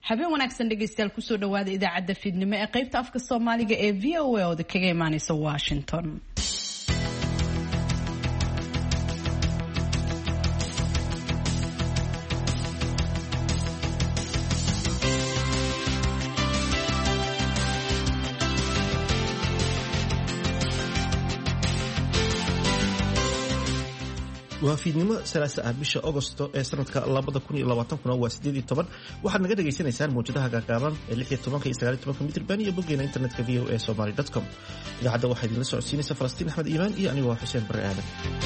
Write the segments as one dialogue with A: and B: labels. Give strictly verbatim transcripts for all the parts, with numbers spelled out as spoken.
A: habeen wanaagsan dhegeystayaal kusoo dhawaada idaacadda fiidnimo ee qaybta afka Soomaaliga ee V O A oo kaga imaanaysa Washington.
B: waa fiidnimo salaasa ah bisha Agosto ee sanadka laba kun iyo labaatan waa sideed iyo toban waxaad naga dhageysanaysaan muujadaha gaagaaban ee lix iyo toban iyo sagaal iyo toban mitir baan iyo boggeena internetka v o a somali dot com. idaacadda waxaa idinla socodsiinaysa Falastiin Axmed Iimaan iyo anigoo Xuseen Bare Aadan.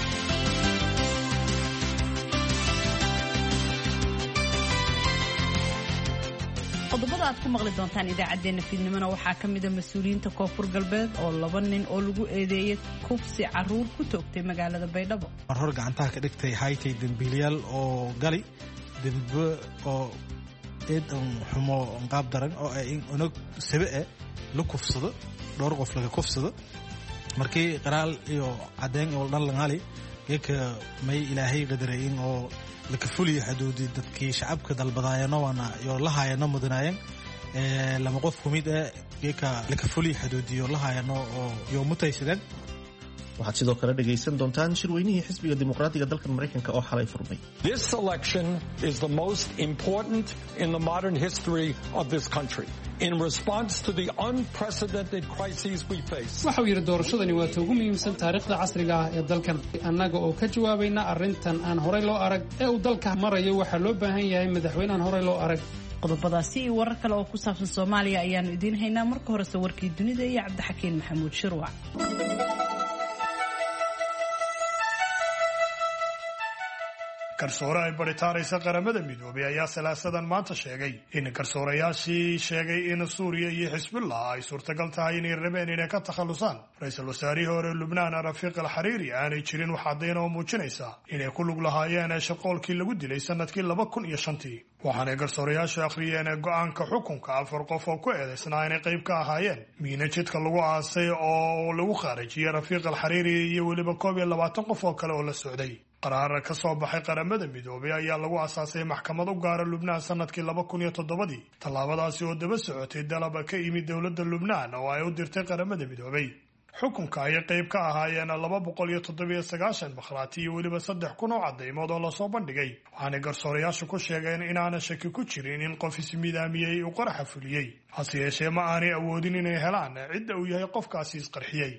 A: qodobada aad ku maqli doontaan idaacadeena fiidnimona waxaa ka mid ah mas'uuliyiinta Koonfur Galbeed oo laba nin oo lagu eedeeyay kufsi caruur ku toogtay magaalada Baydhabo.
C: hor gacantaha ka dhigtay haytay dambiilayaal oo gali dambe oo eed xumo qaab daran oo ay unug sabe la kufsado dhowr qof laga kufsado markii qaraal iyo cadeen oo dhan langali geeka may ilaahay qadareeyeen oo laka fuliyo xuduudii dadkii shacabka dalbadaayana waana iyo la haayano mudanaayeen ee lama qof kumid ah geeka laka fuliyo xuduudiyo la haayano oo iyo mutaysadeen.
B: waxaad sidoo kale dhageysan doontaan shirweynihii xisbiga dimuqraadiga dalka Mareykanka oo xalay furmay.
D: This election is the most important in the modern history of this country in response to the unprecedented crises we face.
E: waxa uu yiri doorashadani waa ugu muhiimsan taariikhda casriga ah ee dalkan annaga oo ka jawaabayna arrintan aan horey loo arag ee uu dalka marayo waxa loo baahan yahay madaxweyne aan horey loo arag.
A: qodobadaasi iyo warar kale oo ku saabsan Soomaaliya ayaanu idin haynaa marka hore warkii dunida iyo Cabdixakiin Maxamuud Shirwac.
F: garsoore ay baritaaraysa qaramada midoobay ayaa salaasadan maanta sheegay in garsoorayaashii sheegay in Suuriya iyo Xisbullah ay suurtagal tahay inay rabeen inay ka takhalusaan ra'iisul wasaarihii hore Lubnaan Rafiq al-Hariri aanay jirin wax caddayn oo muujinaysa inay ku lug lahaayeen shaqoolkii lagu dilay sanadkii laba kun iyo shantii. waxaanay garsoorayaashu akhriyeen go'aanka xukunka afar qof oo ku eedeysnaa inay qayb ka ahaayeen miina jidka lagu aasay oo lagu khaarajiyay Rafiq al-Hariri iyo weliba koob iyo labaatan qof oo kale oo la socday. qaraar ka soo baxay qaramada midoobay ayaa lagu asaasay maxkamad u gaara Lubnaan sanadkii laba kun iyo toddobadii. tallaabadaasi oo daba socotay dalab ka yimid dowladda Lubnaan oo ay u dirtay qaramada midoobay. xukunka ay qayb ka ahaayeen laba boqol iyo toddoba iyo sagaashan bakhaati iyo weliba saddex kun oo cadeymood oo lasoo bandhigay. waxaanay garsoorayaashu ku sheegeen inaana shaki ku jirin in qof ismidaamiyey uu qaraxa fuliyey, hase yeeshee ma aanay awoodin inay helaan cidda uu yahay qofkaasi isqarxiyey.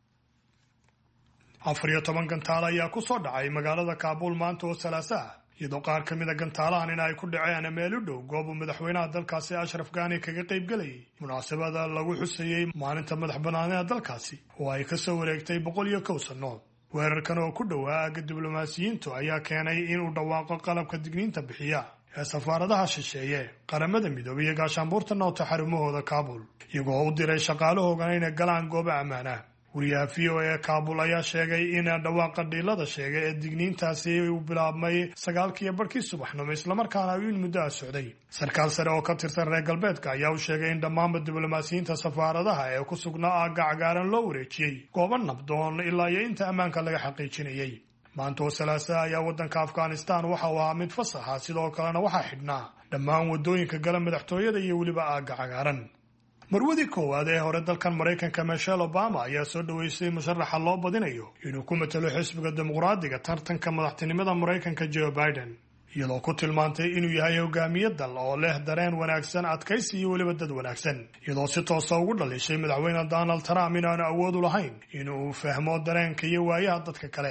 F: afar iyo toban gantaal ayaa ku soo dhacay magaalada Kaabul maanta oo salaasa ah, iyadoo qaar ka mid a gantaalahan in ay ku dhaceen meel u dhow goob madaxweynaha dalkaasi Ashraf Ghani kaga qayb galayay munaasabada lagu xusayay maalinta madaxbannaanida dalkaasi oo ay ka soo wareegtay boqol iyo kow sano. weerarkan oo ku dhowaa diblomaasiyiintu ayaa keenay in uu dhawaaqo qalabka digniinta bixiya ee safaaradaha shisheeye qaramada midoobay iyo gaashaanbuurta noota xarumahooda Kaabul, iyagoo u diray shaqaalahooda inay galaan goobo ammaan ah. wariyaha V O A ee Kaabul ayaa sheegay in dhawaaqa dhiilada sheegay ee digniintaasi uu bilaabmay sagaalkii barkii subaxnimo islamarkaana uu in muddo socday. sarkaal sare oo ka tirsan reer galbeedka ayaa u sheegay in dhammaan diblomaasiyiinta safaaradaha ee ku sugnaa aagga cagaaran loo wareejiyay goobo nabdoon ilaa iyo inta ammaanka laga xaqiijinayay. maanta oo salaasa ayaa waddanka Afghanistan waxa uu ahaa mid fasaxa, sidoo kalena waxaa xidhnaa dhammaan wadooyinka gala madaxtooyada iyo weliba aagga cagaaran. marwadii koowaad ee hore dalkan Mareykanka Michelle Obama ayaa soo dhaweysay musharaxa loo badinayo inuu ku matalo xisbiga dimuqraadiga tartanka madaxtinimada Mareykanka Joe Biden, iyadoo ku tilmaantay inuu yahay hogaamiye dal oo leh dareen wanaagsan, adkaysi iyo weliba dad wanaagsan, iyadoo si toos ah ugu dhalishay madaxweyne Donald Trump inaanu awood u lahayn inuu fahmo dareenka iyo waayaha dadka kale.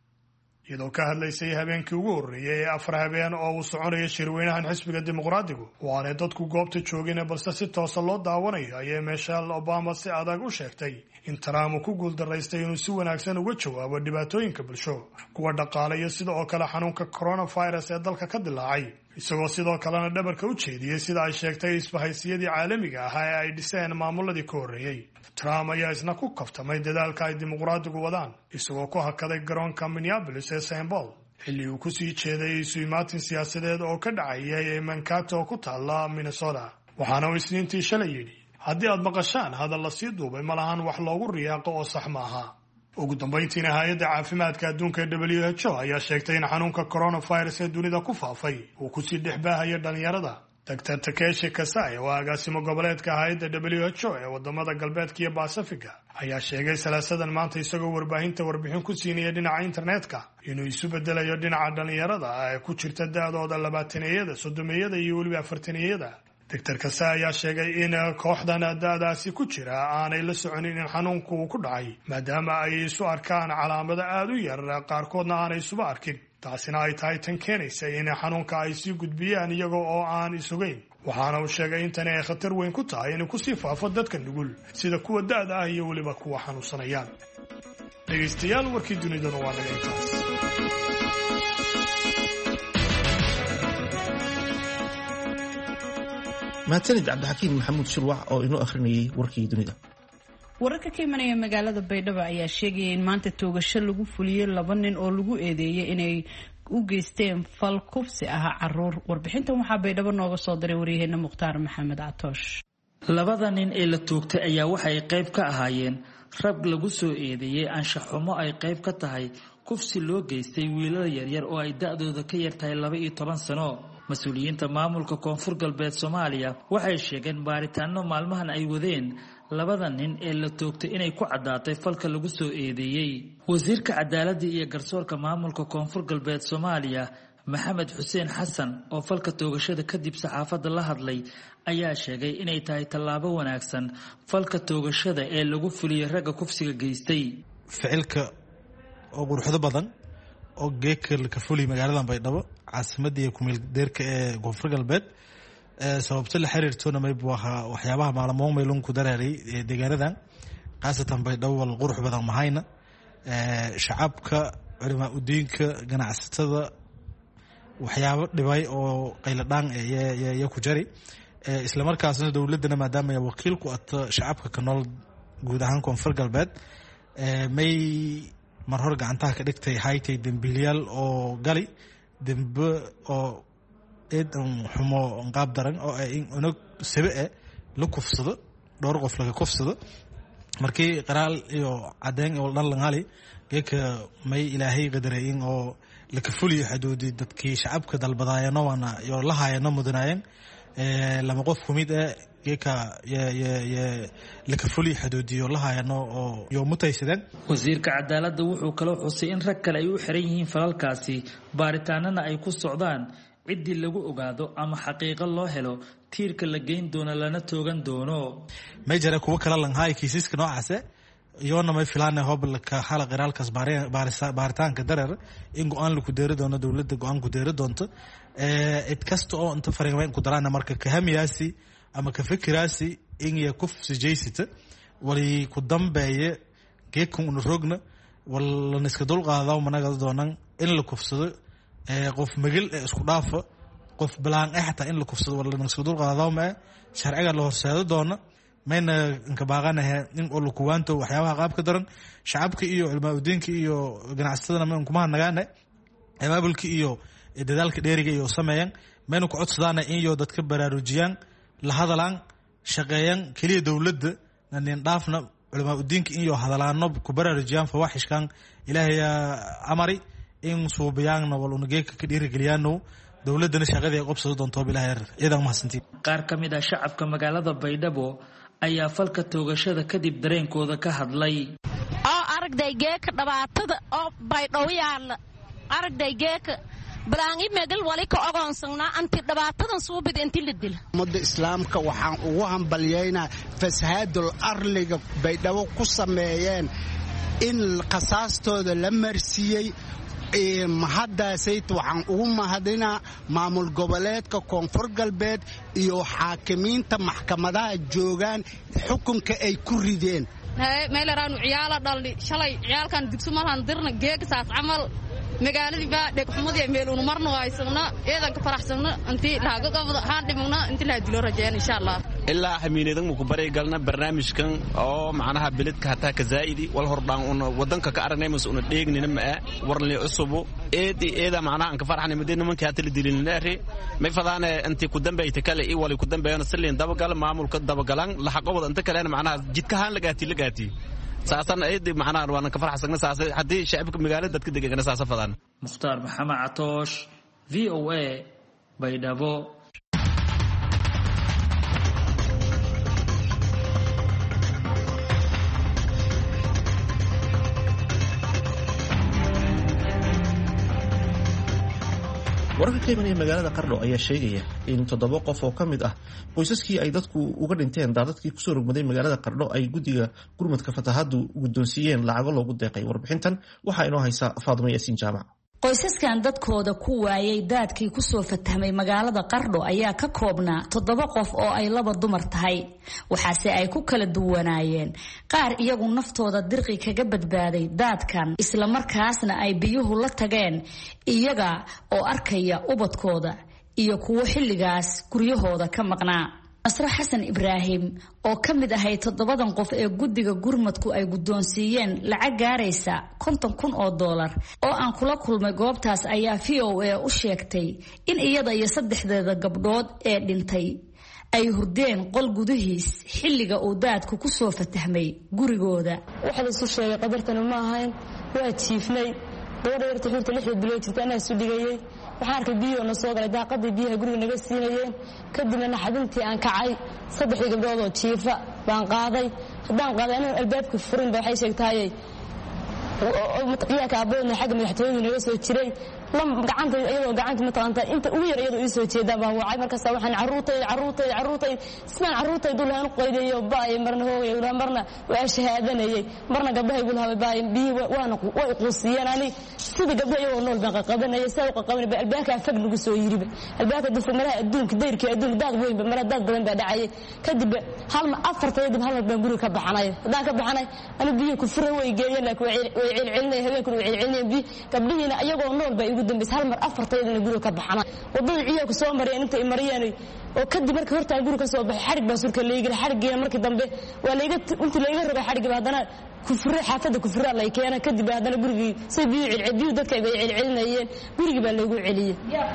F: iyadoo ka hadlaysay habeenkii ugu horreeyay ee afar habeen oo uu soconayay shirweynahan xisbiga dimuqraadigu oo aanay dadku goobta joogin balse si toosa loo daawanayo, ayay Michelle Obama si adag u sheegtay in Trump uu ku guuldaraystay inuu si wanaagsan uga jawaabo dhibaatooyinka bulsho, kuwa dhaqaale iyo sidoo kale xanuunka coronavirus ee dalka ka dilaacay, isagoo sidoo kalena dhabarka u jeediyey sida ay sheegtay isbahaysiiyadii caalamiga ahaa ee ay dhiseen maamuladii ka horreeyay. Trump ayaa isna ku kaftamay dadaalka ay dimuqraadigu wadaan, isagoo ku hakaday garoonka Minneapolis ee Saint Paul xilli uu ku sii jeeday isu imaatin siyaasadeed oo ka dhacayay ee Mankato oo ku taalla Minnesota. waxaana uu Isniintii shalay yidhi, haddii aad maqashaan hadal la sii duubay ma lahan wax loogu riyaaqo oo sax maaha. ugu dambeyntiina hay'adda caafimaadka adduunka ee W H O ayaa sheegtay in xanuunka coronavirus ee dunida ku faafay uu ku sii dhex baahaya dhalinyarada, doctor Takeshi Kasai oo agaasimo goboleedka hay'adda W H O ee wadamada galbeedka iyo Pacifica ayaa sheegay salaasadan maanta isagoo warbaahinta warbixin ku siinaya dhinaca internetka inuu isu bedelayo dhinaca dhalinyarada ee ku jirta da'dooda labaataniyada, soddomiyada iyo weliba afartaniyada. doctor Kasai ayaa sheegay in kooxdan da'daasi ku jira aanay la soconin in xanuunku uu ku dhacay maadaama ay isu arkaan calaamado aad u yar qaarkoodna aanay isuba arkin. taasina ay tahay tan keenaysa in xanuunka ay sii gudbiyaan iyaga oo aan isugayn. waxaana uu sheegay in tani ay khatar weyn ku tahay inuu kusii faafo dadka nugul sida kuwa da'da ah iyo weliba kuwa xanuunsanayaan. dhegaystayaal, warkii dunidana waa naga intaas.
B: mahadsanid cabdixakiim maxamuud shirwac oo inoo akhrinayay warkii dunida.
A: wararka ka imanaya magaalada Baydhabo ayaa sheegaya in maanta toogasho lagu fuliyay laba nin oo lagu eedeeyay inay u geysteen fal kufsi ah caruur. warbixintan waxaa Baydhabo nooga soo diray waryaheena Mukhtaar Maxamed Catoosh.
G: labada nin ee la toogtay ayaa waxay qayb ka ahaayeen rag lagu soo eedeeyay anshax xumo ay qayb ka tahay kufsi loo geystay wiilal yaryar oo ay da'dooda ka yartahay laba iyo toban sano. mas-uuliyiinta maamulka koonfur galbeed Soomaaliya waxay sheegeen baaritaano maalmahan ay wadeen labada nin ee la toogtay inay ku cadaatay falka lagu soo eedeeyay. wasiirka cadaaladda iyo garsoorka maamulka koonfur galbeed Soomaaliya Maxamed Xuseen Xasan oo falka toogashada kadib saxaafadda la hadlay ayaa sheegay inay tahay tallaabo wanaagsan falka toogashada ee lagu fuliyay ragga kufsiga geystay.
C: ficilka oo quruxdo badan oo geeka ka fuliyay magaalada Baydhabo caasimadda iyo kumeel deerka ee koonfur galbeed sababta la xiriirtona may buuxa waxyaabaha maalmoon meelun ku dareeray deegaanadan qaasatan Baydhabo wal qurux badan mahayna shacabka culimo udiinka ganacsatada waxyaabo dhibay oo qayladaan ee ku jari isla markaasna dawladana maadaama ay wakiil ku ah shacabka ka nool guud ahaan koonfur galbeed may mar hor gacantaha ka dhigtay hay'atay dambiilayaal oo gali dambe oo eedan xumo qaab daran oo ay unug sabe la kufsado dhowr qof laga kufsado markii qaraal iyo cadeen oo dhan langali geeka may ilaahay qadareeyeen oo la ka fuliyo xuduudii dadkii shacabka dalbadaayeen wana iyo la haayeen mudanaayeen ee lama qof kumid ah geeka ya ya ya la ka fuliyo xuduudii la haayeen oo iyo mutaysadeen.
G: wasiirka cadaaladda wuxuu kala xusay in rag kale ay u xiran yihiin falalkaasi baaritaanana ay ku socdaan ciddii lagu ogaado ama xaqiiqo loo helo tiirka la geyn doono lana toogan doono.
C: ma jira kuwa kala lanhaay kiisaska noocaas iyoona may filaanay hobalka xal qiraalkaas baaritaanka dareer in go'aan lagu deeri doono dawladda go'aan ku deeri doonto ee id kasta oo inta fariimayn ku daraan marka ka hamiyaasi ama ka fikiraasi in ya kufsi jeysita wali ku dambeeye geekun uu rogna wala niska dul qaado managa doonan in la kufsado ee qof magal isku dhaafo qof balaan ah xataa in la kufsado wala niska dul qaado ma sharciga la horseedo doona mayna inka baaqanahay in oo la kuwaanto waxyaabaha qaabka daran shacabka iyo cilmaha udiinka iyo ganacsatada ma kuma nagaane abaabulka iyo dadaalka dheeriga iyo sameeyaan mayna ku codsadaan in iyo dadka baraarujiyaan la hadalaan shaqeeyaan kaliya dawladda nin dhaafna cilmaha udiinka iyo hadalaano ku baraarujiyaan fawaxishkan ilaahay amari in suubiyaanna wal unageeka ka dhiirigeliyaan dawladana shaqada ay qabsado doonto bilaahay ciidan mahadsantiin.
G: qaar ka mid ah shacabka magaalada Baydhabo ayaa falka toogashada kadib dareenkooda ka hadlay.
H: oo aragday geeka dhibaatada oo Baydhabo yaal aragday geeka balaangi megal wali ka ogoonsana anti dhibaatadan suubid intii la dil
I: umada islaamka waxaan ugu hambalyeynaa fasaadul arliga Baydhabo ku sameeyeen in qasaastooda la marsiiyay ee mahadaasayt waxaan ugu mahadinaa maamul goboleedka koonfur galbeed iyo xaakimiinta maxkamadaha joogaan xukunka ay ku rideen
J: meelaraan ciyaala dhalli shalay ciyaalkan dugsi malahan dirna geegsaas camal magaaladii baa dhegxumadii meel uu marno haysana eedan ka faraxsana intii laaga qabada haan dhimna intii la dilo rajeen insha Allah
K: ilaa hamiinadan ku baray galna barnaamijkan oo macnaha biladka hataa ka zaidi wal hordaan una wadanka ka aragnay mas'uuna dheegnina ma warli cusub eedi eeda macnaha an ka farxanay madina manka hataa la dilinaaray may fadana intii ku dambeeyay kale ii wali ku dambeeyana saliin dabagal maamulka dabagalan la xaqooda inta kale macnaha jidka haan lagaati lagaati saasan eedi macnaha waan ka farxsan saas hadii shacabka magaalada dadka deegaana saas fadaan.
G: Mukhtaar Maxamed Catoosh V O A Baydhabo.
B: wararka ka imanaya magaalada qardho ayaa sheegaya in toddoba qof oo ka mid ah qoysaskii ay dadku uga dhinteen daadadkii kusoo rogmaday magaalada qardho ay guddiga gurmadka fatahaadu guddoonsiiyeen lacago loogu deeqay. warbixintan waxaa inoo haysa Faadimo Yaasiin Jaamac.
L: qoysaskan dadkooda ku waayay daadkii kusoo fatahmay magaalada qardho ayaa ka koobnaa toddoba qof oo ay laba dumar tahay, waxaase ay ku kala duwanaayeen qaar iyagu naftooda dirqi kaga badbaaday daadkan islamarkaasna ay biyuhu la tageen iyaga oo arkaya ubadkooda iyo kuwo xilligaas guryahooda ka maqnaa. Nasro Xasan Ibraahim oo ka mid ahay toddobadan qof ee guddiga gurmadku ay guddoonsiiyeen lacag gaaraysa konton kun oo doolar oo aan kula kulmay goobtaas ayaa V O A u sheegtay in iyada iyo saddexdeeda gabdhood ee dhintay ay hurdeen qol gudihiis xilliga uu daadku ku soo fatahmay gurigooda.
M: waxa la isu sheegay qadartana ma ahayn, waa jiifnay gabadha yarta xurta lixda bilood jirta anaa isu dhigayay. waxaan arkay biyo na soo galay daaqadii biyaha guriga naga siinayeen, kadibna naxdintii aan kacay saddexdii gabdhood oo jiifa baan qaaday. haddaan qaaday anuu albaabka furin ba waxay sheegtahayay iyaaka aabadoodna xagga madaxtooyadu naga soo jiray gacanta iyadoo gacanta mataqaanta inta ugu yar iyadoo ii soo jeedaan baan wacay. markaas waxaan caruurtayda caruurtayda caruurtayda sidaan caruurtaydu lahaan qoydayo baay marna hooyay ulaha marna waa shahaadanayay marna gabdhahay gu lahaa baay biyo waana way quusiyeen ani sida gabdho iyagoo nool baan qaqabanayay saa u qaqabanay albaabka fag lagu soo yiriba albaabka dadka maraha adduunka dayrkii adduunka daad weyn ba mara daad badan baa dhacay. kadib hal ma afartayda hal mar baan guriga ka baxanay. haddaan ka baxanay ani biyo ku furay way geeyeen laakiin way celcelinay habeenkii way celcelinay biyo gabdhihiina iyagoo nool baa ugu dambeys hal mar afartayda guriga ka baxana wadada ciyaarku soo mariyeen inta ay mariyeen oo kadib markii horta guriga ka soo baxay xarig baa surka leeyahay xarigeena markii dambe waa leeyahay inta leeyahay roga xarig haddana ku furay xaafada ku furay la keenay kadib haddana gurigii si biyo celceliyo dadka ay celcelinayeen gurigii baa lagu celiyay.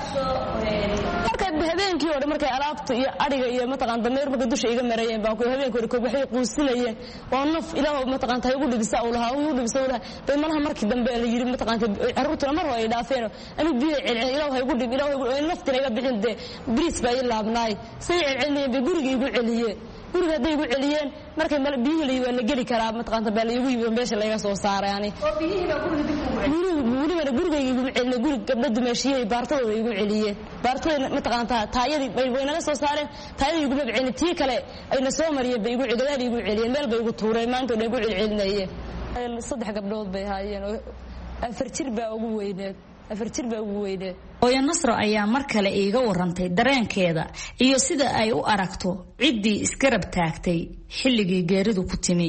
M: markay habeenkii hore markay alaabta iyo ariga iyo mataqaan dameer markay dusha iga marayeen baa ku habeenkii hore waxay quusinayeen oo naf ilaahu mataqaan tahay ugu dhibisa oo lahaa ugu dhibisa oo lahaa bay malaha markii dambe la yiri mataqaan caruurta mar hore ay dhaafeen anu biyo celceliyo ilaahu hay ugu dhib ilaahu ay naftina iga bixin de bris baa ilaabnay say celceliyeen bay gurigii igu celiyeen. guriga haday igu celiyeen markay biyihii waa la geli karaa mataqaanta baa la igu yimid meesha laga soo saaray ani oo biyihii baa guriga dib ugu guriga guriga igu celiyay guriga gabdho dumaashiyay baartooda igu celiyeen baartooda mataqaanta taayadii bay waynaga soo saareen taayadii igu celiyay tii kale ayna soo mariyay bay igu gadaal igu celiyeen meel bay igu tuureen maanta oo igu celcelinayeen. saddex gabdhood bay haayeen oo afar jir baa ugu weyneed afar jir baa ugu weyneed.
L: hooyo Nasro ayaa mar kale iiga warantay dareenkeeda iyo sida ay u aragto ciddii isgarab taagtay xilligii geeridu ku timi.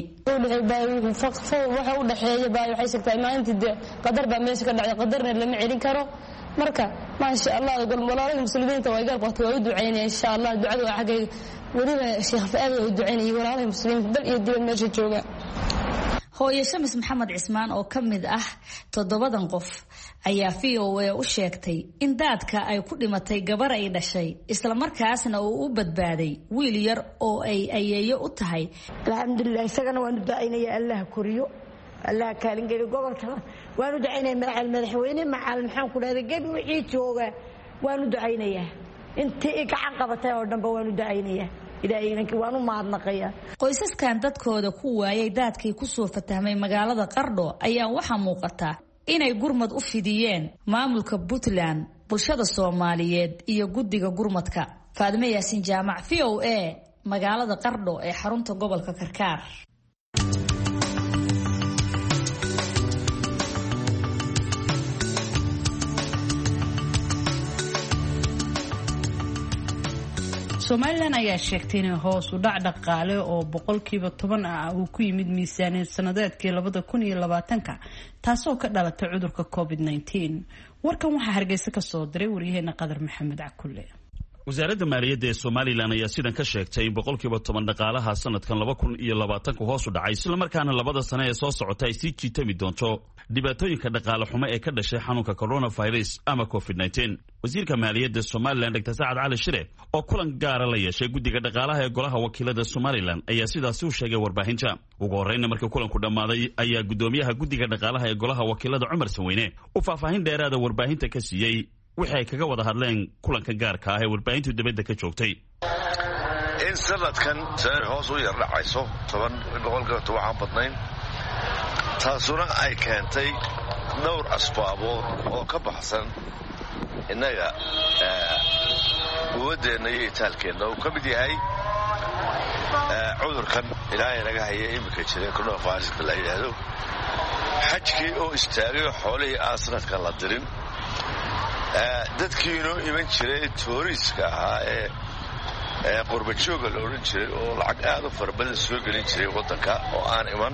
M: waxa u dhaxeeya baa waxay sheegtay maalintii qadar baa meesha ka dhacday qadarna lama celin karo. marka ma sha Allah walaalaha muslimiinta way garab qabtay way duceynayaan insha Allah ducada waa xagay waliba sheekh Faad way duceynayay walaalaha muslimiinta dal iyo dibad meesha jooga.
L: hooyo Shamis Maxamed Cismaan oo ka mid ah toddobadan qof ayaa V O A u sheegtay in daadka ay ku dhimatay gabar ay dhashay isla markaasna uu u badbaaday wiil yar oo ay ayeeyo u tahay.
N: alxamdulillah isagana waanu ducaynaya Allah koriyo Allah kaalin geli gobolka waanu ducaynaya madaxal madaxweyne macal maxaan ku dhahday gab wixii jooga waanu ducaynaya intii gacan qabatay oo dhanba waanu ducaynaya
L: qoysaskan dadkooda ku waayay daadkii kusoo fatahmay magaalada qardho ayaa waxaa muuqata inay gurmad u fidiyeen maamulka Puntland, bulshada Soomaaliyeed iyo guddiga gurmadka. Faadimo Yaasiin Jaamac, V O A, magaalada qardho ee xarunta gobolka Karkaar.
A: Somaliland ayaa sheegtay in hoos u dhac dhaqaale oo boqolkiiba toban ah uu ku yimid miisaaniyad sanadeedkii labada kun iyo labaatanka taasoo ka dhalatay cudurka covid nineteen. warkan waxaa Hargeysa ka soo diray waryaheena Qadar Maxamed Cakulle.
O: wasaaradda maaliyadda ee Somaliland ayaa sidan ka sheegtay in boqolkiiba toban dhaqaalaha sanadkan laba kun iyo labaatanka hoos u dhacay isla markaana labada sano ee soo socota ay sii jiitami doonto dhibaatooyinka dhaqaale xumo ee ka dhashay xanuunka coronavirus ama covid nineteen. wasiirka maaliyadda Somaliland Dr Saad Cali Shire oo kulan gaar ah la yeeshay guddiga dhaqaalaha ee golaha wakiilada Somaliland ayaa sidaas u sheegay warbaahinta. ugu horreynna markii kulanku dhamaaday ayaa gudoomiyaha guddiga dhaqaalaha ee golaha wakiilada Cumar Saweyne u faahfaahin dheeraad ah warbaahinta ka siiyay wixii ay kaga wada hadleen kulanka gaarka ah ee warbaahintu dibadda ka joogtay.
P: in sanadkan sare hoos u yar dhacayso toban boqolkiiba waxaan badnayn taasuna ay keentay dhowr asbaabood oo ka baxsan innaga quwaddeenna iyo itaalkeenna uu ka mid yahay cudurkan ilaahay naga haya iminka jira coronaviruska la yidhaahdo xajkii oo istaagay xoolihii aan sanadkan la dirin dadkii inoo iman jiray tooriiska ahaa ee qurbajooga la odhan jiray oo lacag aad u fara badan soo gelin jiray waddanka oo aan iman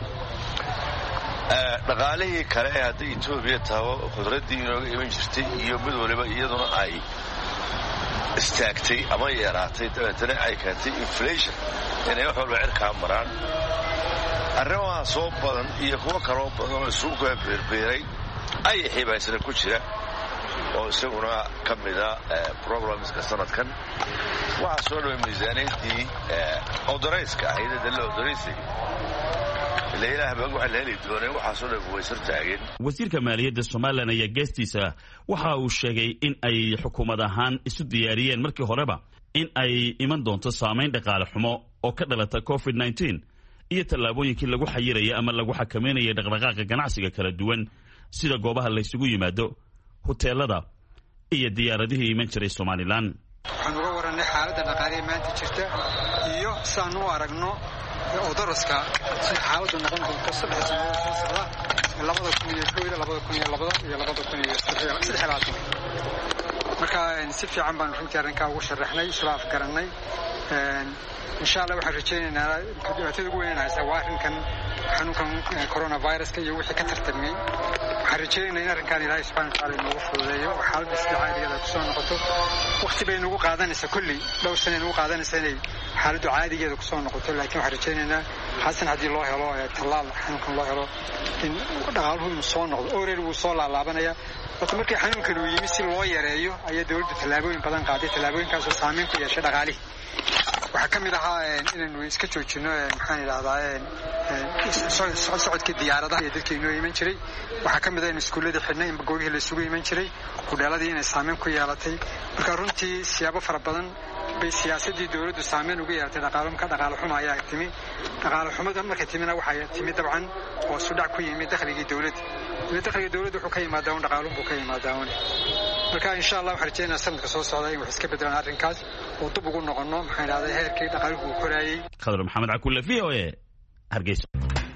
P: dhaqaalihii kale ee hadday etoobiya taho qudraddii inooga iman jirtay iyo mid waliba iyaduna ay istaagtay ama yeeraatay dabeetana ay keentay inflation inay wax walba cirkaa maraan arrimaha soo badan iyo kuwo kaloo badan oo isugu kaa beerbeeray ayay xiibaysana ku jira oo isaguna ka mida problemska sanadkan waxaa soo dhaway miisaaniyaddii odorayska ahayd dalla odoraysay ila ilaah baa waxa la heli doonay waxaasoo dhan way sar taageen
O: wasiirka maaliyadda Soomaaliland ayaa geestiisa waxa uu sheegay in ay xukuumad ahaan isu diyaariyeen markii horeba in ay iman doonto saameyn dhaqaale xumo oo ka dhalata covid nineteen iyo tallaabooyinkii lagu xayirayay ama lagu xakameynayay dhaqdhaqaaqa ganacsiga kala duwan sida goobaha la isugu yimaado hoteelada iyo diyaaradihii iman jiray Soomaaliland.
Q: waxaan uga warannay xaaladda dhaqaale ee maanta jirta iyo saan u aragno odoroska sida xaaladdu noqon doonto saddex sano oo soo socda labada kun iyo kow iyo labada kun iyo labada iyo labada kun iyo saddex iyo labaatan marka si fiican baan runtii arrinkaa ugu sharaxnay isla afgarannay insha allah waxaan rajaynaynaa dhibaatada ugu weyn haysa waa arrinkan xanuunkan coronaviruska iyo wixii ka tartamay waxaan rajaynaynaa in arrinkan ilaahay subxaana watacaala inoogu fududeeyo oo xaaladda sida caadigeeda ku soo noqoto waqti bay nagu qaadanaysaa kulli dhowr sana nagu qaadanaysaa inay xaaladdu caadigeeda ku soo noqoto laakiin waxaan rajaynaynaa xasan haddii loo helo tallaal xanuunkan loo helo in dhaqaaluhu inuu soo noqdo oreer wuu soo laalaabanaya horta markii xanuunkan uu yimi si loo yareeyo ayaa dowladdu tallaabooyin badan qaaday tallaabooyinkaasoo saameyn ku yeeshay dhaqaalihii waxaa ka mid ahaa inaynu iska joojino maxaan idhahdaa socodkii diyaaradaha iyo dadkii inoo iman jiray waxaa ka mid ah in iskuullada xidhnay in goobihii la isugu iman jiray hudheeladii inay saameyn ku yeelatay marka runtii siyaabo fara badan bay siyaasaddii dowladdu saameyn uga yeelatay dhaqaalumka dhaqaale xuma ayaa timi dhaqaale xumada markay timina waxay timi dabcan oo sudhac ku yimi dakhligii dowladda ila dakhliga dowladda wuxuu ka yimaadaa un dhaqaalun buu ka yimaadaa un marka insha allah waxaan rajaynayaa sanadka soo socda in wax iska bedelaan arrinkaas oo dib ugu noqono maxaan idhahdaa heerkii dhaqaaluhu uu koraayey
O: khadar maxamed cakulle v o a hargeysa.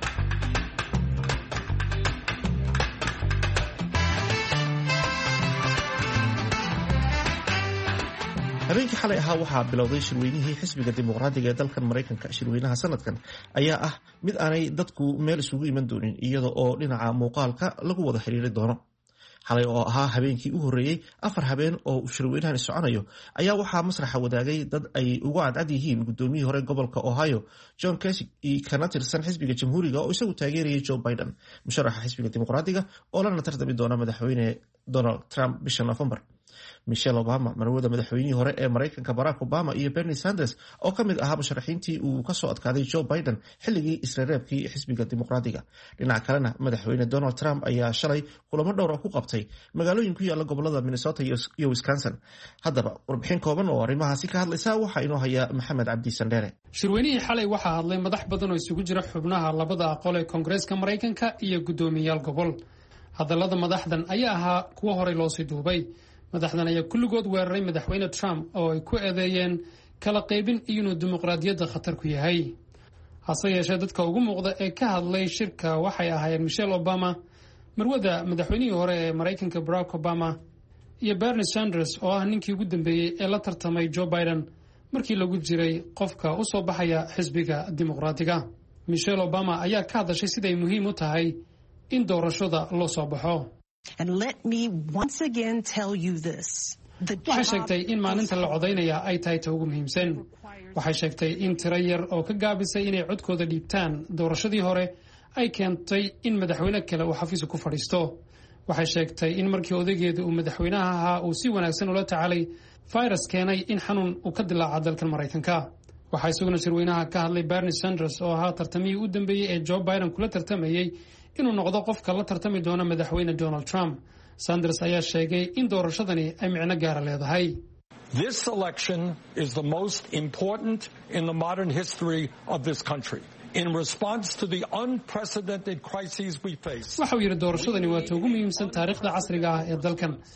B: habeenkii xalay ahaa waxaa bilowday shirweynihii xisbiga dimuqraadiga ee dalkan maraykanka. shirweynaha sanadkan ayaa ah mid aanay dadku meel isugu iman doonin iyada oo dhinaca muuqaalka lagu wada xiriiri doono. xalay oo ahaa habeenkii u horreeyey afar habeen oo uu shirweynahan soconayo ayaa waxaa masraxa wadaagay dad ay ugu cadcad yihiin gudoomiyihii hore gobolka Ohio John Kasich kana tirsan xisbiga jamhuuriga oo isagu taageerayay Joe Biden musharaxa xisbiga dimuqraadiga oo lana tartami doona madaxweyne Donald Trump bisha November. Michelle Obama marwada madaxweynihii hore ee Mareykanka Barack Obama iyo Bernie Sanders oo ka mid ahaa musharaxiintii uu ka soo adkaaday Joe Biden xilligii isreereebkii xisbiga dimuqraadiga. dhinaca kalena madaxweyne Donald Trump ayaa shalay kulamo dhowr ah ku qabtay magaalooyin ku yaala gobolada Minnesota iyo Wisconsin. haddaba warbixin kooban oo arrimahaasi ka hadlaysa waxaa inoo haya Maxamed Cabdi Sandere.
E: shirweynihii xalay waxaa hadlay madax badan oo isugu jira xubnaha labada aqal ee Koongareeska Mareykanka iyo gudoomiyaal gobol. hadallada madaxdan ayaa ahaa kuwo horey loo sii duubay. madaxdan ayaa kulligood weeraray madaxweyne Trump oo ay ku eedeeyeen kala qaybin iyo inuu dimuqraadiyadda khatar ku yahay. hase yeeshee dadka ugu muuqda ee ka hadlay shirka waxay ahaayeen Michelle Obama, marwada madaxweynihii hore ee Mareykanka Barack Obama, iyo Bernie Sanders oo ah ninkii ugu dambeeyey ee la tartamay Joe Biden markii lagu jiray qofka u soo baxaya xisbiga dimuqraadiga. Michelle Obama ayaa ka hadashay siday muhiim u tahay in doorashada loo soo baxo.
R: And let me once again tell you this.
E: waxay sheegtay in maalinta la codaynaya ay tahay ta ugu muhiimsan. waxay sheegtay in tiro yar oo ka gaabisay inay codkooda dhiibtaan doorashadii hore ay keentay in madaxweyne kale uu xafiiska ku fadhiisto. waxay sheegtay in markii odaygeeda uu madaxweynaha ahaa uu si wanaagsan ula tacaalay virus keenay in xanuun uu ka dilaaca dalkan Mareykanka. waxaa isaguna shirweynaha ka hadlay Bernie Sanders oo ahaa tartamihii u dambeeyey ee Joe Biden kula tartamayay inuu noqdo qofka la tartami doona madaxweyne Donald Trump. Sanders ayaa sheegay in doorashadani ay micno gaar leedahay.
D: This election is the most important in the modern history of this country. In response to the unprecedented crises we face.
E: waxa uu yiri doorashadani waa ugu muhiimsan taariikhda casriga ah ee dalkan.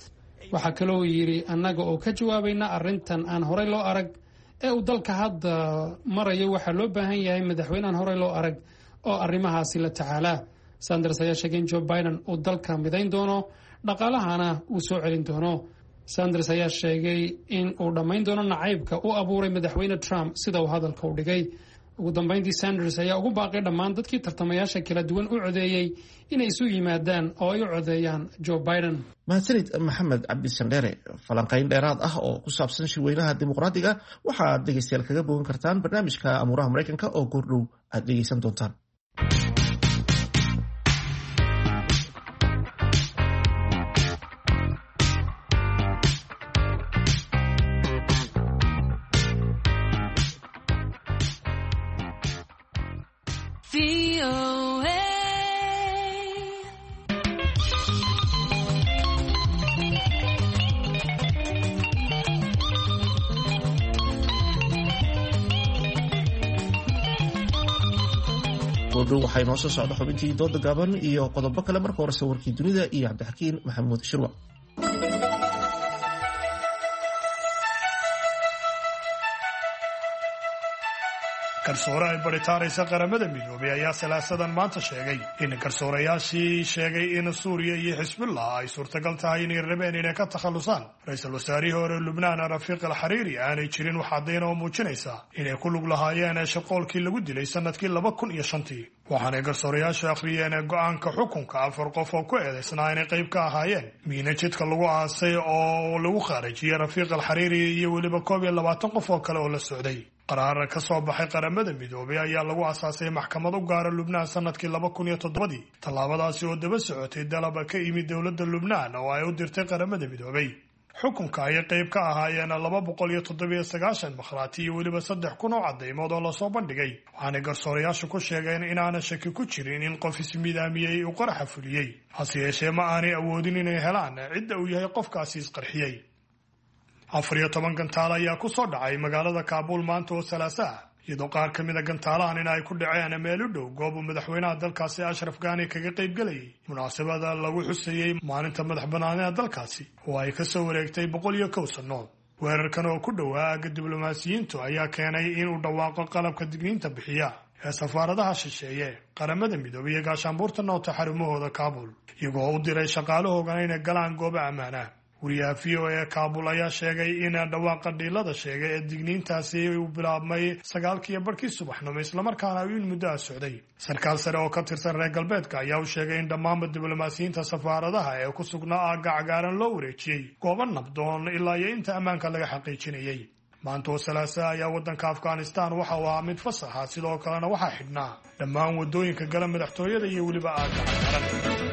E: waxaa kaloo yidhi annaga oo ka jawaabayna arrintan aan horey loo arag ee uu dalka hadda marayo waxaa loo baahan yahay madaxweyneaan horey loo arag oo arrimahaasi la tacaalaa. Sanders ayaa sheegay in Joe Biden uu dalka midayn doono dhaqaalahana uu soo celin doono. Sanders ayaa sheegay in uu dhammayn doono nacaybka u abuuray madaxweyne Trump sida uu hadalka u dhigay. ugu dambeyntii Sanders ayaa ugu baaqay dhammaan dadkii tartamayaasha kala duwan u codeeyey inay isu yimaadaan oo ay u codeeyaan Joe Biden.
B: mahadsanid maxamed cabdi sandheere. falanqayn dheeraad ah oo ku saabsan shirweynaha dimuqraadiga waxaad dhegeystayaal kaga bogan kartaan barnaamijka amuuraha maraykanka oo goordhow aad dhegeysan doontaan. goordhow waxaa inoo soo socda xubintii dooda gaaban iyo qodobo kale. marka hore sawirkii dunida iyo cabdixakiin maxamuud shirwa.
F: garsoore ay baritaaraysa qaramada midoobay ayaa salaasadan maanta sheegay in garsoorayaashii sheegay in suuriya iyo xisbullah ay suurtagal tahay inay rabeen inay ka takhalusaan ra-iisul wasaarihii hore lubnaan rafiiq alxariiri aanay jirin wax caddayn oo muujinaysa inay ku lug lahaayeen shaqoolkii lagu dilay sanadkii laba kun iyo shantii. waxaanay garsoorayaashu akhriyeen go-aanka xukunka afar qof oo ku eedaysnaa inay qayb ka ahaayeen miina jidka lagu aasay oo lagu khaarajiyey rafiiq alxariiri iyo weliba koob iyo labaatan qof oo kale oo la socday. qaraar ka soo baxay qaramada midoobay ayaa lagu asaasay maxkamad u gaara lubnaan sanadkii laba kun iyo toddobadii. tallaabadaasi oo daba socotay dalaba ka yimid dowladda lubnaan oo ay u dirtay qaramada midoobay. xukunka ayay qayb ka ahaayeen laba boqol iyo toddobiyo sagaashan makhraati iyo weliba saddex kun oo caddaymood oo lasoo bandhigay. waxaanay garsoorayaashu ku sheegeen inaana shaki ku jirin in qof ismidaamiyey uu qaraxa fuliyey, hase yeeshee ma aanay awoodin inay helaan cidda uu yahay qofkaasi isqarxiyey. afar iyo toban gantaal ayaa ku soo dhacay magaalada Kaabul maanta oo Salaaso ah, iyadoo qaar ka mid a gantaalahan in ay ku dhaceen meel u dhow goob uu madaxweynaha dalkaasi Ashraf Ghani kaga qayb galayay munaasabada lagu xusayay maalinta madax bannaanida dalkaasi oo ay ka soo wareegtay boqol iyo kow sano. weerarkan oo ku dhowaa aaga diblomaasiyiintu ayaa keenay inuu dhawaaqo qalabka digniinta bixiya ee safaaradaha shisheeye, qaramada midoobay iyo gaashaanbuurta noota xarumahooda Kaabul, iyagoo u diray shaqaalahoogana inay galaan goobo ammaan ah. wariyaha v o a Kaabul ayaa sheegay in dhawaaqa dhiilada sheegay ee digniintaasi uu bilaabmay sagaalkiiyo barkii subaxnimo islamarkaana uu in muddo ah socday. sarkaal sare oo ka tirsan reer galbeedka ayaa u sheegay in dhammaanba diblomaasiyiinta safaaradaha ee ku sugnaa aagga cagaaran loo wareejiyey goobo nabdoon ilaa iyo inta ammaanka laga xaqiijinayay. maanta oo Salaaso ayaa waddanka Afghanistan waxa uu ahaa mid fasaxa, sidoo kalena waxaa xidhnaa dhammaan wadooyinka gala madaxtooyada iyo weliba aagga cagaaran.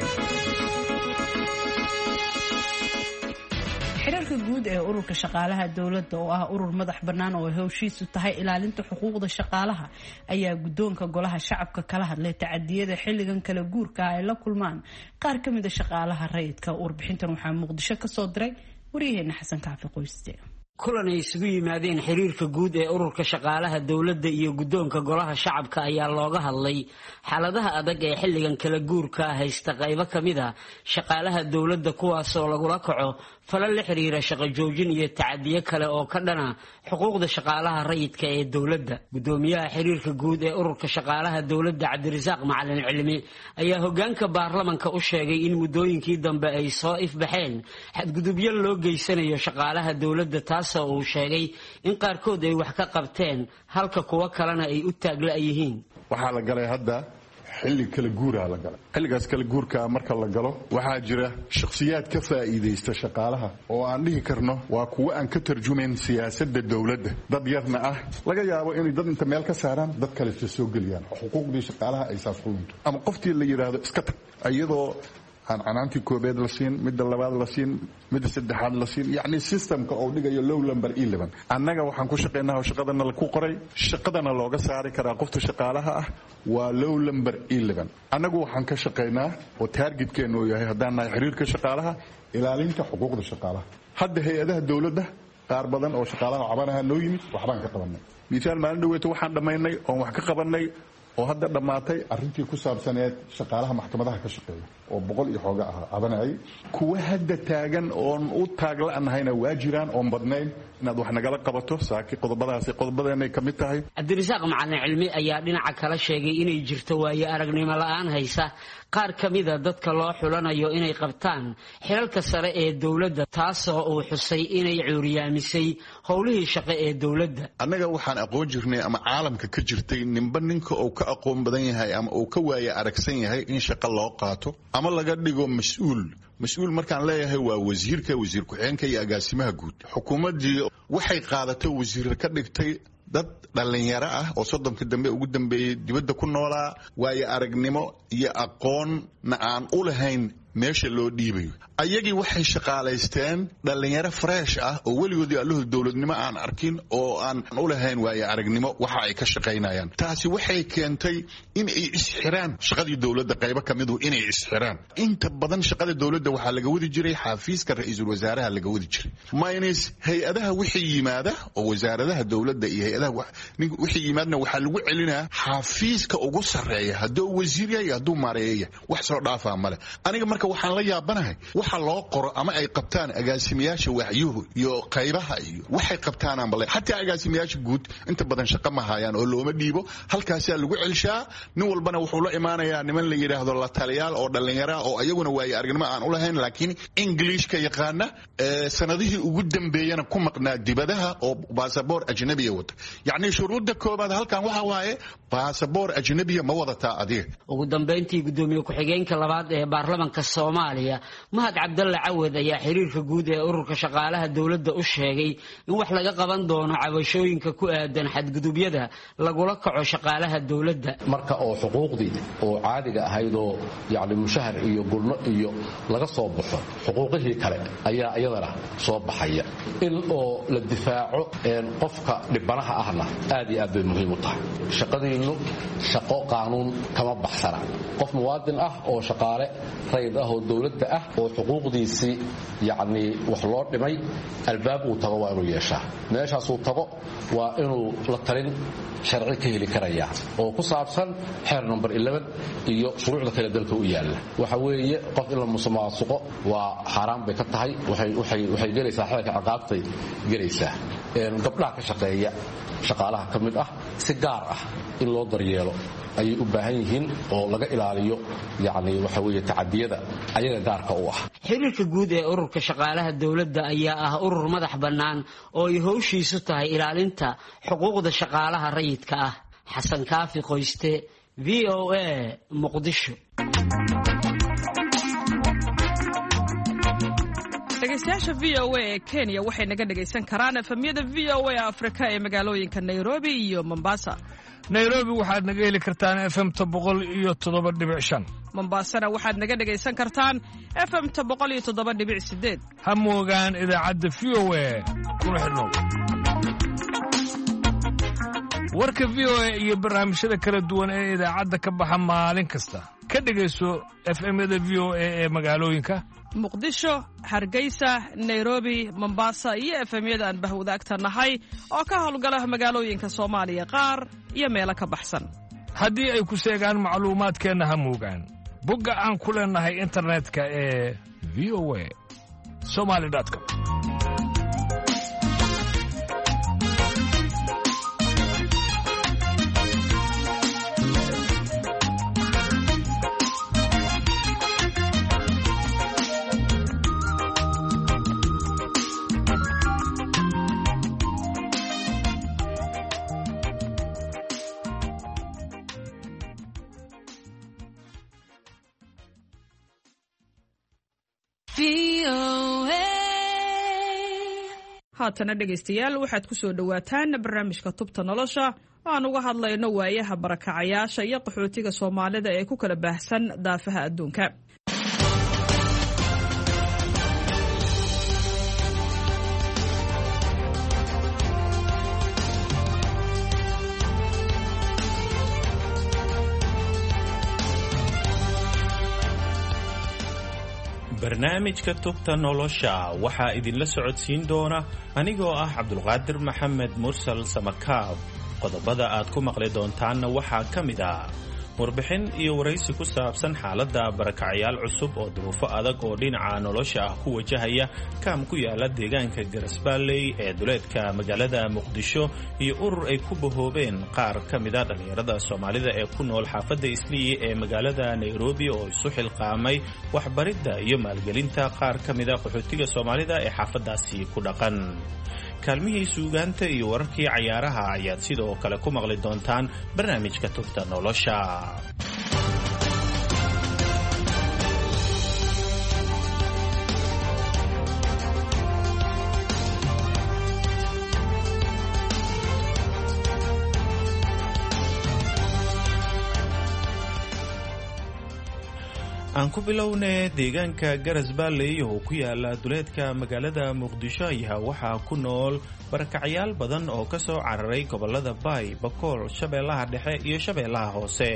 A: xiriirka guud ee ururka shaqaalaha dowladda oo ah urur madax bannaan oo hawshiisu tahay ilaalinta xuquuqda shaqaalaha ayaa guddoonka golaha shacabka kala hadlay tacadiyada xilligan kala guurka ay la kulmaan qaar ka mid a shaqaalaha rayidka. warbixintan waxaa muqdisho ka soo diray waryaheena xasan kaafi qoyste.
S: kulan ay isugu yimaadeen xiriirka guud ee ururka shaqaalaha dowladda iyo guddoonka golaha shacabka ayaa looga hadlay xaaladaha adag ee xilligan kala guurka haysta qaybo ka mid a shaqaalaha dowladda, kuwaasoo lagula kaco falal la xiriira shaqo joojin iyo tacadiyo kale oo ka dhana xuquuqda shaqaalaha rayidka ee dowladda. guddoomiyaha xiriirka guud ee ururka shaqaalaha dowladda Cabdirasaaq Macalin Cilmi ayaa hoggaanka baarlamanka u sheegay in muddooyinkii dambe ay soo ifbaxeen xadgudubyo loo geysanayo shaqaalaha dowladda, taasoo uu sheegay in qaarkood ay wax ka qabteen halka kuwa kalena ay u taagla yihiin.
T: waxaa la galay hadda xilli kala guuraa la galay. xilligaas kala guurka marka la galo waxaa jira shakhsiyaad ka faa'iidaysta shaqaalaha oo aan dhihi karno waa kuwo aan ka tarjumayn siyaasadda dowladda. dad yarna ah laga yaabo inay dad inta meel ka saaraan dad kale soo geliyaan xuquuqdii shaqaalaha ay saas ku lunto, ama qoftii la yidhaahdo iska tag iyadoo aan canaantii koobeed la siin, midda labaad la siin, midda saddexaad la siin, yacni systemka oo dhigayo low number eleven. annaga waxaan ku shaqaynaa shaqadana la ku qoray, shaqadana looga saari karaa qofta shaqaalaha ah waa low number eleven. annagu waxaan ka shaqaynaa oo targetkeenu uu yahay haddaan nahay xiriirka shaqaalaha ilaalinta xuquuqda shaqaalaha. hadda hay-adaha dowladda qaar badan oo shaqaalaha cabanaha noo yimid waxbaan ka qabanay. misaal maalin dhaweeto waxaan dhammaynay oon wax ka qabanay oo hadda dhammaatay arrintii ku saabsaneed shaqaalaha maxkamadaha ka shaqeeya oo boqol iyo xooga ah cabanayay kuwa hadda taagan oon u taagla'nahayna waa jiraan oon badnayn inaad wax nagala qabato saaki qodobadaasi qodobadeenay ka mid tahay.
S: cabdirasaaq macalin cilmi ayaa dhinaca kala sheegay inay jirto waayo aragnimo la'aan haysa qaar ka mida dadka loo xulanayo inay qabtaan xilalka sare ee dowladda taasoo uu xusay inay cuuriyaamisay howlihii shaqo ee dowladda.
T: annaga waxaan aqoon jirnay ama caalamka ka jirtay ninba ninka uu ka aqoon badan yahay ama uu ka waaya aragsan yahay in shaqo loo qaato ama laga dhigo mas-uul. mas-uul markaan leeyahay waa wasiirka wasiir ku-xigeenka iyo agaasimaha guud. xukuumaddii waxay qaadatay wasiir ka dhigtay dad dhallinyaro ah oo soddonka dambe ugu dambeeyey dibadda ku noolaa waayo aragnimo iyo aqoonna aan u lahayn meesha loo dhiibayo. ayagii waxay shaqaalaysteen dhallinyaro fresh ah oo weligoodii allahu dowladnimo aan arkin oo aan u lahayn waayo aragnimo waxa ay ka shaqaynayaan. taasi waxay keentay in ay isxiraan shaqadii dowladda qaybo ka midu inay isxiraan. inta badan shaqada dowladda waxaa laga wadi jiray xafiiska ra-iisul wasaaraha laga wadi jiray minus hay-adaha wixii yimaada oo wasaaradaha dowladda iyo hay-adaha wixii yimaadna waxaa lagu celinaa xafiiska ugu sarreeya hadduu wasiir yahay hadduu maareeya wax soo dhaafaa male. aniga marka waxaan la yaabanahay waxa loo qoro ama ay qabtaan agaasimayaasha waaxyuhu iyo qaybaha iyo waxay qabtaan aan bale xataa agaasimayaasha guud inta badan shaqo ma hayaan oo looma dhiibo halkaas lagu celshaa. nin walbana wuxuu la imaanayaa niman la yiraahdo la taliyaal oo dhalinyaro oo ayaguna waayo aragnimo aan u lahayn laakiin Englishka yaqaana sanadihii ugu dambeeyana ku maqnaa dibadaha oo baasaboor ajnabi wata. yacni shuruudda koobaad halkan waxa waaye baasaboor ajnabi ma wadataa adiga.
S: ugu dambeyntii gudoomiye ku-xigeenka labaad ee baarlamaanka Soomaaliya Mahad Cabdulla Cawad ayaa xiriirka guud ee ururka shaqaalaha dawladda u sheegay in wax laga qaban doono cabashooyinka ku aadan xadgudubyada lagula kaco shaqaalaha dawladda.
U: marka oo xuquuqdii oo caadiga ahayd oo yaani mushahar iyo gulno iyo laga soo baxo xuquuqihii kale ayaa iyadana soo baxaya in oo la difaaco een qofka dhibanaha ahna aad iyo aad bay muhiim u tahay. shaqadiinu shaqo qaanuun kama baxsana. qof muwaadin ah oo shaqaale rayd ah oo dawladda ah oo xuquuqdiisii yaani wax loo dhimay albaab uu tago waa inuu yeeshaa. meeshaas uu tago waa inuu la talin sharci ka heli karaya oo ku saabsan xeer number eleven iyo shuruucda kale dalka u yaala. waxa weeye qof in la musuqmaasuqo waa xaraam bay ka tahay. waxay waxay waxay galaysaa xeerka ciqaabtay galaysaa. een gabdhaha ka shaqeeya shaqaalaha ka mid ah si gaar ah in loo daryeelo ayay u baahan yihiin oo laga ilaaliyo yaani waxa weeye tacadiyada ayaga gaarka u ah.
S: xiriirka guud ee ururka shaqaalaha dawladda ayaa ah urur madax bannaan oo ay howshiisu tahay ilaalinta xuquuqda shaqaalaha rayidka ah. xasan kaafi qoyste V O A Muqdisho.
V: dhegeystayaasha V O A ee Kenya waxay naga dhegaysan karaan efemyada V O A Afrika ee magaalooyinka Nairobi iyo Mombasa.
W: Nairobi waxaad naga heli kartaan F M boqol iyo toddoba dhibic shan.
V: Mombasana waxaad naga dhagaysan kartaan F M boqol iyo toddoba dhibic sideed.
W: Ha moogaan idaacadda V O A kuna xidhnow. warka V O A iyo barnaamijyada kala duwan ee idaacadda ka baxa maalin kasta ka dhagayso F M-yada V O A ee magaalooyinka
V: Muqdisho, Hargeysa, Nairobi, Mombasa iyo F M-yada aan bahwadaagta nahay oo ka howlgala magaalooyinka Soomaaliya qaar iyo meelo ka baxsan.
W: haddii ay ku seegaan macluumaadkeenna ha moogaan bogga aan ku leenahay internetka ee v o a somali dot com.
V: haatana dhegaystayaal waxaad ku soo dhowaataan barnaamijka tubta nolosha oo aan uga hadlayno waayaha barakacayaasha iyo qaxootiga Soomaalida ee ku kala baahsan daafaha adduunka.
X: barnaamijka tubta nolosha waxaa idinla socodsiin doona anigoo ah Cabdulqaadir Maxamed Mursal Samakaab. qodobada aad ku maqli doontaanna waxaa ka mid ah warbixin iyo waraysi ku saabsan xaaladda barakacayaal cusub oo duruufo adag oo dhinaca nolosha ah ku wajahaya kaam ku yaala deegaanka garasbaalley ee duleedka magaalada muqdisho iyo urur ay ku bahoobeen qaar ka mida dhallinyarada soomaalida ee ku nool xaafadda islii ee magaalada nairobi oo isu xilqaamay waxbaridda iyo maalgelinta qaar ka mida qaxootiga soomaalida ee xaafaddaasi ku dhaqan kaalmihii suugaanta iyo wararkii cayaaraha ayaad sidoo kale ku maqli doontaan barnaamijka tubta nolosha. aan ku bilownay deegaanka garasbaalley oo ku yaala duleedka magaalada muqdisho ayaa waxaa ku nool barakacayaal badan oo ka soo cararay gobolada baay bakool shabeellaha dhexe iyo shabeellaha hoose.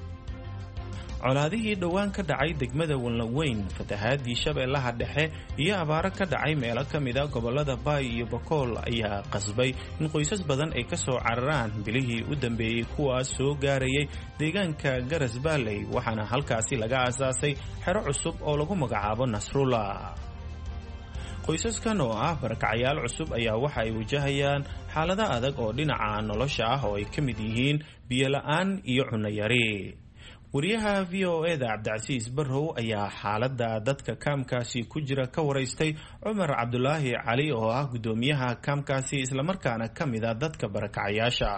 X: colaadihii dhowaan ka dhacay degmada walnaweyn, fatahaadii shabeellaha dhexe iyo abaaro ka dhacay meelo ka mida gobolada baay iyo bakool ayaa qasbay in qoysas badan ay ka soo cararaan bilihii u dambeeyey kuwaas soo gaarayay deegaanka garasbaalley, waxaana halkaasi laga aasaasay xero cusub oo lagu magacaabo nasrullah. qoysaskan oo ah barakacayaal cusub ayaa waxa ay wajahayaan xaalado adag oo dhinaca nolosha ah oo ay ka mid yihiin biyo la'aan iyo cunno yari. wariyaha v o e da cabdicasiis barrow ayaa xaaladda dadka kaamkaasi ku jira ka waraystay cumar cabdulaahi cali oo ah guddoomiyaha kaamkaasi islamarkaana ka mid a dadka barakacayaasha.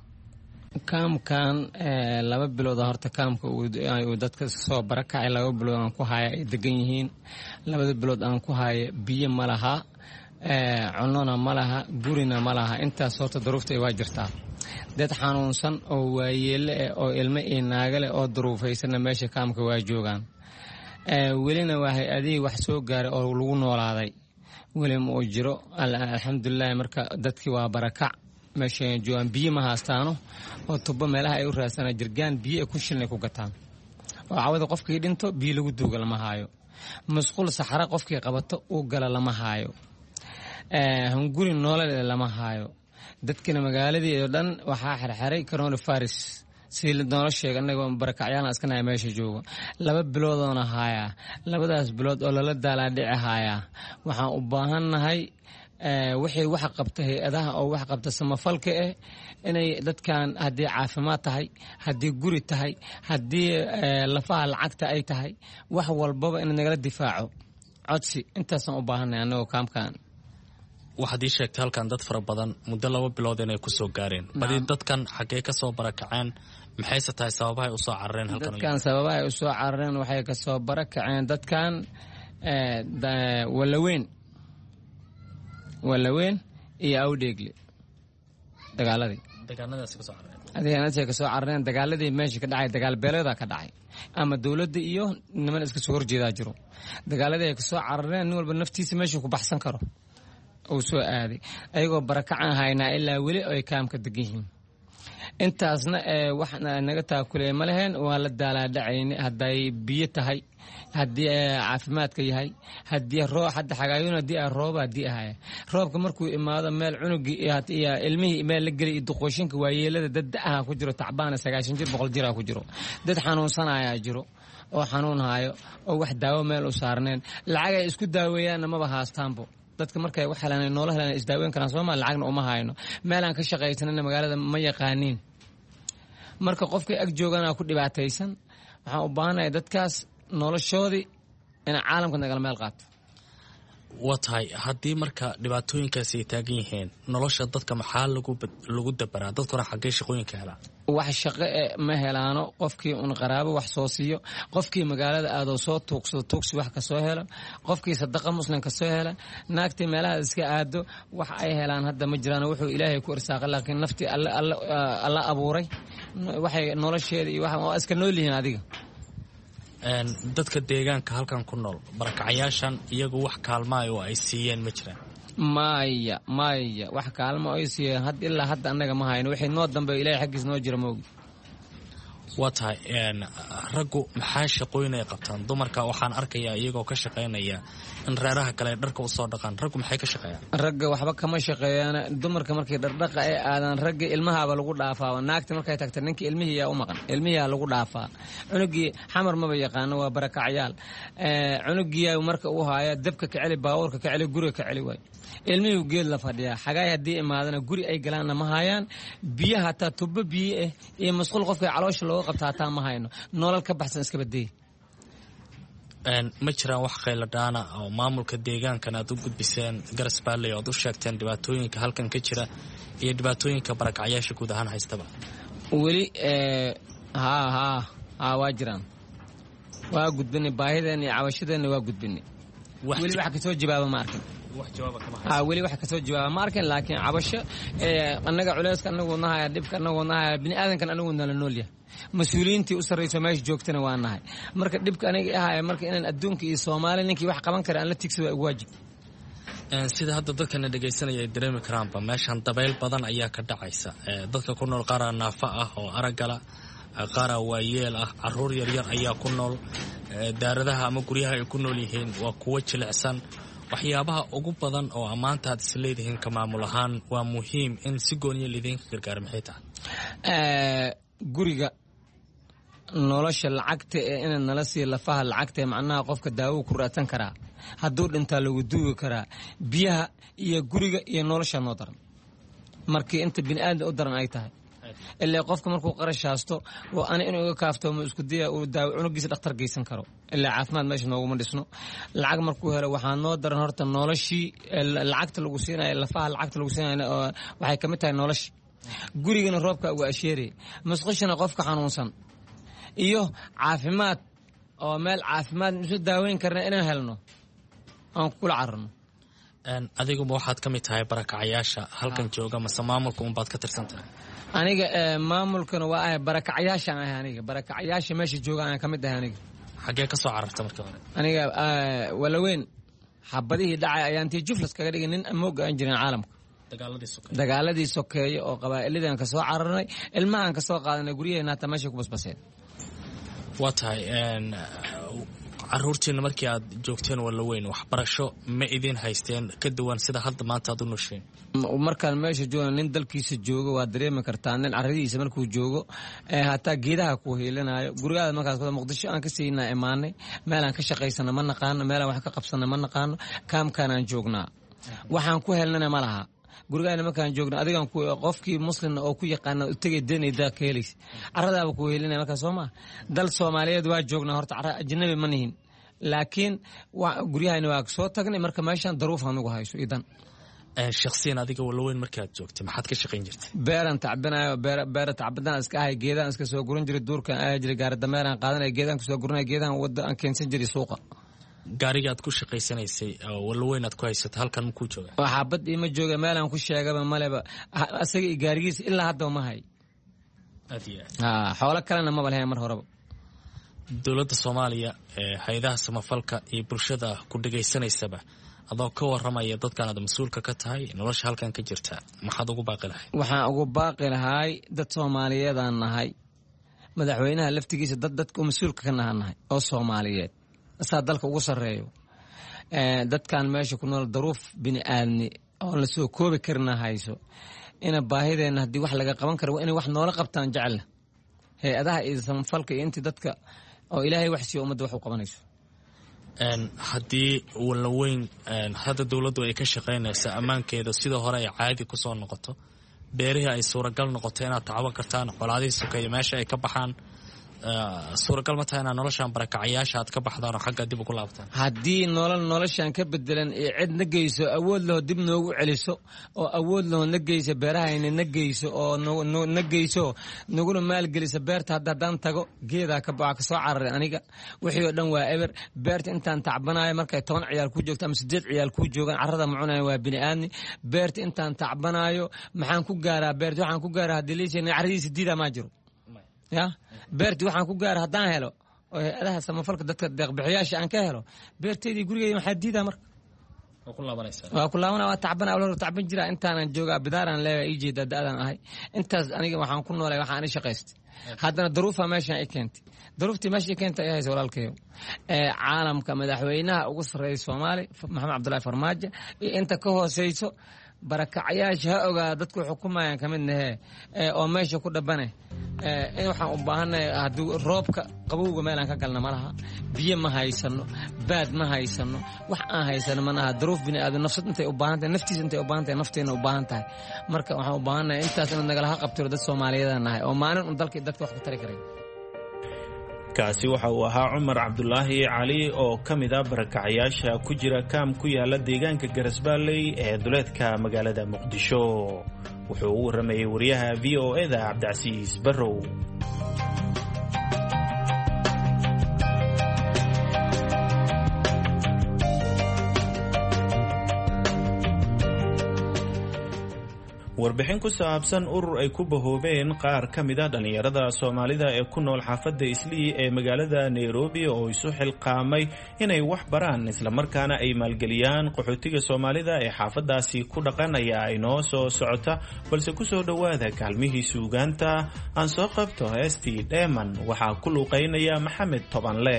C: kaamkan laba bilood horta kaamka uu dadka soo barakacay laba bilood aan ku haya ay degan yihiin. labada bilood aan ku haya biyo ma laha, cunona ma laha, gurina ma laha. intaas horta duruufta waa jirtaa. dad xanuunsan oo waayeelle eh oo ilmo iyo naaga leh oo duruufaysanna meesha kaamka waa joogaan. welina waa hay-adihii wax soo gaaray oo lagu noolaaday weli ma uu jiro. alxamdulilahi marka dadkii waa barakac meesha joogaan. biyo ma haastaano oo tubo meelaha ay u raadsana jirgaan biyo ay ku shilnay ku gataan oo cawada qofkii dhinto biyo lagu duuga lama haayo. masquul saxara qofkii qabato uu gala lama haayo. hunguri noolale lama haayo. dadkina magaaladii oo dhan waxaa xirxiray coronavirus si noola sheegay anagoo barakacyaal askanahay meesha joogo. laba biloodoona haayaa. labadaas bilood oo lala daalaa dhici haayaa. waxaan u baahannahay wixii wax qabta hay-adaha oo wax qabta samafalka eh inay dadkan haddii caafimaad tahay, haddii guri tahay, haddii lafaha lacagta ay tahay, wax walbaba in nagala difaaco codsi intaasaan u baahannahay anagoo kaamkan.
H: waxaad ii sheegtay halkan dad fara badan muddo laba bilood inay ku soo gaareen. badi dadkan xaggee ka soo barakaceen? maxayse tahay sababahay u soo carareen halkan?
C: dadkan sababahay u soo carareen waxay ka soo barakaceen dadkan walaweyn walaweyn iyo awdheegle dagaaladii
H: deegaanadaas ka soo carareen.
C: deegaanadaas ka soo carareen dagaaladii meesha ka dhacay. dagaal beeleeda ka dhacay ama dawladda iyo niman iska soo horjeedaa jiro. dagaaladii ay ka soo carareen nin walba naftiisa meesha ku baxsan karo uu soo aaday ayagoo barakacaan haynaa ilaa weli ay kaamka degan yihiin. intaasna wax naga taakulee ma leheen. waa la daalaa dhacayni hadday biyo tahay, haddii caafimaadka yahay, haddii roob hadda xagaayuun haddii ay rooba haddii ahaya. roobka markuu imaado meel cunugii iyo ilmihii meel la gelay iyo duqooshinka waayeelada dad da-aha ku jiro tacbaana sagaashan jir boqol jiraa ku jiro. dad xanuunsanayaa jiro oo xanuun haayo oo wax daawo meel u saarneen. lacag ay isku daaweeyaanna maba haastaanbo. dadka markay wax helaan noola helaan isdaaweyn karaan Soomaali lacagna uma hayno. meel aan ka shaqaysanana magaalada ma yaqaaniin. marka qofkii ag joogana ku dhibaataysan waxaan u baahanahay dadkaas noloshoodii in caalamka nagal meel qaato.
H: waa tahay haddii marka dhibaatooyinkaasi ay taagan yihiin nolosha dadka maxaa lagu lagu dabaraa? dadkuna xaggee shaqooyinka helaan?
C: wax shaqo ma helaano. qofkii un qaraabo wax soo siiyo, qofkii magaalada aadoo soo tuugsado tuugsi wax ka soo helo, qofkii sadaqa muslim ka soo hela, naagtii meelaha iska aado wax ay helaan hadda ma jiraan. wuxuu ilaahay ku irsaaqay laakiin naftii alla alla abuuray waxay nolosheeda iyo wax iska nool yihiin. adiga
H: dadka deegaanka halkan ku nool barakacayaashan iyagu wax kaalmaayo oo ay siiyeen ma jiraan?
C: maya maya wax kaalmo ay siiyeen had ilaa hadda annaga ma hayno. wixii noo dambe ilaahay xaggiis noo jira moogi.
H: waa tahay raggu maxaa shaqooyin ay qabtaan dumarka waxaan arkayaa iyagoo ka shaqaynaya in reeraha kale ay dharka usoo dhaqaan raggu maxay ka shaqeeyaan
C: ragga waxba kama shaqeeyaan dumarka markay dhardhaqa ay aadaan ragga ilmahaaba lagu dhaafaa naagta markay tagta ninka ilmihii yaa u maqan ilmihiyaa lagu dhaafaa cunugii xamar maba yaqaano waa barakacyaal cunugiyaa marka uu haaya dabka ka celi baabuurka ka celi guriga ka celi waay ilmihii geed la fadhiyaa xagaay haddii imaadana guri ay galaanna ma hayaan biyo hataa tubo biyo ah iyo masquul qofka caloosha looga qabta hataa ma hayno nolol ka baxsan iska badeey
H: ma jiraan wax khayladhaana oo maamulka deegaankan aad u gudbiseen garas baalley oad u sheegteen dhibaatooyinka halkan ka jira iyo dhibaatooyinka barakacyaasha guud ahaan haystaba
C: weli haa haa haa waa jiraan waa gudbinay baahideenna iyo cabashadeenna waa gudbinay weli wax kasoo jawaaba ma arkin weli wax kasoo jawaaba ma arkin laakiin cabasho annaga culeyska anaguu nahaya dhibka anaguu nahaya bini aadankan anaguu nala noolyahay mas-uuliyiintii u sarrayso meesha joogtana waa nahay marka dhibka aniga ahaya marka inaan adduunka iyo soomaali ninkii wax qaban kara aan la tigsada waa waajib
H: sida hadda dadkana dhegaysanaya ay dareemi karaanba meeshan dabayl badan ayaa ka dhacaysa dadka ku nool qaaraa naafa ah oo aragala qaaraa waayeel ah caruur yaryar ayaa ku nool daaradaha ama guryaha ay ku nool yihiin waa kuwo jilicsan waxyaabaha ugu badan oo ammaanta aad is leedihiin ka maamul ahaan waa muhiim in si gooniya lidiinka gargaara maxay tahay
C: guriga nolosha lacagta ee ina nala siiya lafaha lacagta ee macnaha qofka daawo ku raadsan karaa hadduu dhintaa lagu duugi karaa biyaha iyo guriga iyo nolosha noo daran markii inta bini aadam u daran ay tahay ilaa qofka markuu qarash haasto waa ana inuu iga kaaftoomo isku daya uu daawo cunugiisa dhakhtar geysan karo ilaa caafimaad meesha nooguma dhisno lacag markuu helo waxaa noo daran horta noloshii lacagta lagu siinayo lafaha lacagta lagu siinayo oo waxay ka mid tahay noloshii gurigana roobka uga asheeraya masqushana qofka xanuunsan iyo caafimaad oo meel caafimaad isu daaweyn karna inaan helno aan kula cararno
H: adiguba waxaad ka mid tahay barakacayaasha halkan jooga mase maamulka unbaad ka tirsan tahay
C: aniga maamulkana waa ahay barakacayaashaan ahay aniga barakacayaasha meesha jooga aan ka mid ahay aniga
H: xaggee ka soo cararta markii hore
C: aniga walaweyn xabadihii dhacay ayaan tii juflas kaga dhigay nin amoog aan jirin caalamka dagaaladii sokeeye oo qabaa'ilidaan ka soo cararnay ilmahaan ka soo qaadanay guryaheena hataa meeshay ku basbaseen
H: waa tahay caruurtiina markii aad joogteen walaweyn waxbarasho ma idin haysteen ka duwan sida hadda maanta aad u nosheen
C: markaan meesha joogna nin dalkiisa joogo waa dareemi kartaa nin caradiisa markuu joogo hataa geedaha ku hiilinayo gurigaada markaas muqdisho aan ka siinaa imaanay meelaan ka shaqaysana ma naqaano meelaan wax ka qabsana ma naqaano kaamkaanaan joognaa waxaan ku helnana ma laha gurigaana markaan joogna adigan qofkii muslimna oo ku yaqaana tagay danaydaa ka helaysa caradaaba ku helinaya markaa soo maa dal soomaaliyeed waa joognaa horta cara ajnabi ma nihin laakiin guryahayna waa soo tagnay marka meeshaan daruuf anugu hayso idan
H: shakhsiyan adiga walaweyn markii aad joogtay maxaad ka shaqayn jirtay
C: beeran tacbinayo beera tacbadaan iska ahay geedaan iska soo guran jiray duurkaan ayaa jiray gaari dameeraan qaadanaya geedaan kusoo guranaya geedaan wadda aan keensan jiray suuqa
H: gaariga aad ku shaqaysanaysay oo walaweyn aad ku haysato halkan makuu jooga
C: xaabad ima jooga meelaan ku sheegaba maleba asaga iyo gaarigiisa ilaa haddaba ma hay
H: aad iyo aad
C: xoolo kalena maba lahayn mar horeba
H: dowladda soomaaliya hay-adaha samafalka iyo bulshada ku dhegaysanaysaba adoo ka waramaya dadkan aad mas-uulka ka tahay nolosha halkan ka jirta maxaad ugu baaqi lahay
C: waxaan ugu baaqi lahay dad soomaaliyeedaan nahay madaxweynaha laftigiisa dad dadka mas-uulka ka nahan nahay oo soomaaliyeed saa dalka ugu sarreeyo dadkan meesha ku nool daruuf bini aadni oon la soo koobi karina hayso ina baahideenna haddii wax laga qaban kara waa inay wax noola qabtaan jecella hay-adaha iyo samafalka iyo intii dadka oo ilaahay wax siiyo ummadda wax u qabanayso
H: haddii walaweyn hadda dowladdu ay ka shaqaynaysa ammaankeeda sidoo hore ay caadi ku soo noqoto beerihii ay suuragal noqoto inaad tacban kartaan colaadihii sokeeya meesha ay ka baxaan suuragal ma tahay inaad noloshaan barakacayaasha aad ka baxdaan oo xagga dib ugu laabtaan
C: haddii nolol noloshaan ka bedelan ee cid na geyso awood laho dib noogu celiso oo awood laho na geyso beerahayna na geyso oo na geyso naguna maalgelisa beerta hadda haddaan tago geedaa ka baxa kasoo cararay aniga wixii oo dhan waa eber beerta intaan tacbanayo markay toban ciyaal kuu joogto ama sideed ciyaal kuu joogaan carrada ma cunayo waa bini aadni beerta intaan tacbanayo maxaan ku gaaraa beerta waxaan ku gaaraa haddii liisheena carradiisa diidaa maa jiro ya beertii waxaan ku gaara haddaan helo oo hay-adaha samafalka dadka deeqbixiyaasha aan ka helo beerteydii gurigeyda maxaa diidaa marka waa ku laabana waa tacbana awla tacban jira intaanan joogaa bidaaran leeyahay ii jeeda da'dan ahay intaas aniga waxaan ku noolay waxaan i shaqaystay haddana duruufa meeshaan i keentay duruuftii meesha i keentay ay haysa walaalkayo ee caalamka madaxweynaha ugu sarreeya Soomaali Maxamed Cabdullaahi Farmaajo iyo inta ka hooseyso barakacayaasha ha ogaa dadku xukumayaan ka midnahe oo meesha ku dhabanay in waxaan u baahanahay hadduu roobka qabowga meelaan ka galna malaha biyo ma haysano baad ma haysano wax aan haysano manaha duruuf bini aadam nafsad intay u baahan tahay naftiisa intay u baahan tahay nafteena u baahan tahay marka waxaan u baahanahay intaas in nagala qabtiro dad Soomaaliyeed nahay oo maalin un dalkii dadka wax ku tari karay
X: kaasi waxa uu ahaa Cumar Cabdulaahi Cali oo ka mid ah barakacayaasha ku jira kaam ku yaala deegaanka Garasbaaley ee duleedka magaalada Muqdisho wuxuu u waramayay wariyaha V O A da Cabdicasiis Barrow warbixin ku saabsan urur ay ku bahoobeen qaar ka mid ah dhalinyarada Soomaalida ee ku nool xaafadda Islii ee magaalada Nairobi oo isu xilqaamay inay wax baraan isla markaana ay maalgeliyaan qaxootiga Soomaalida ee xaafadaasi ku dhaqanaya ay noo soo socota balse ku soo dhawaada kaalmihii suugaanta aan soo qabto heestii Dheeman waxaa ku luuqeynaya Maxamed Tobanle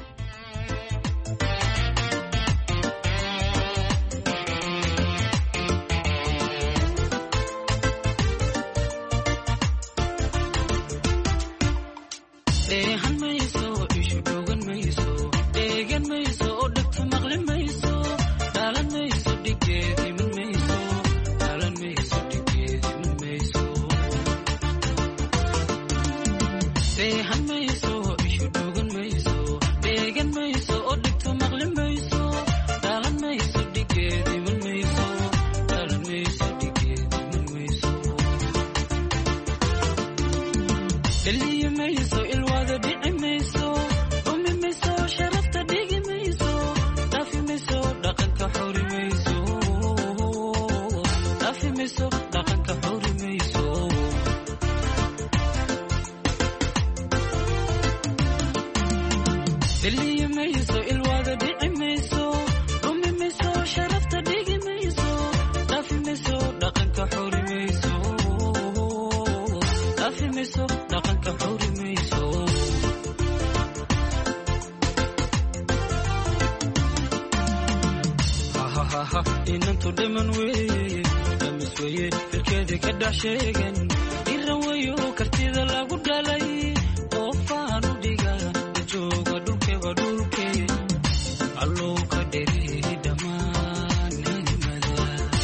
X: inantu dhiman weeye damis weeye firkeedii ka dhex sheegan iran weeyo kartida lagu dhalay qoofaan u dhiga jooga dhulkeba dhulke alluu ka dheri dhammaan hanimada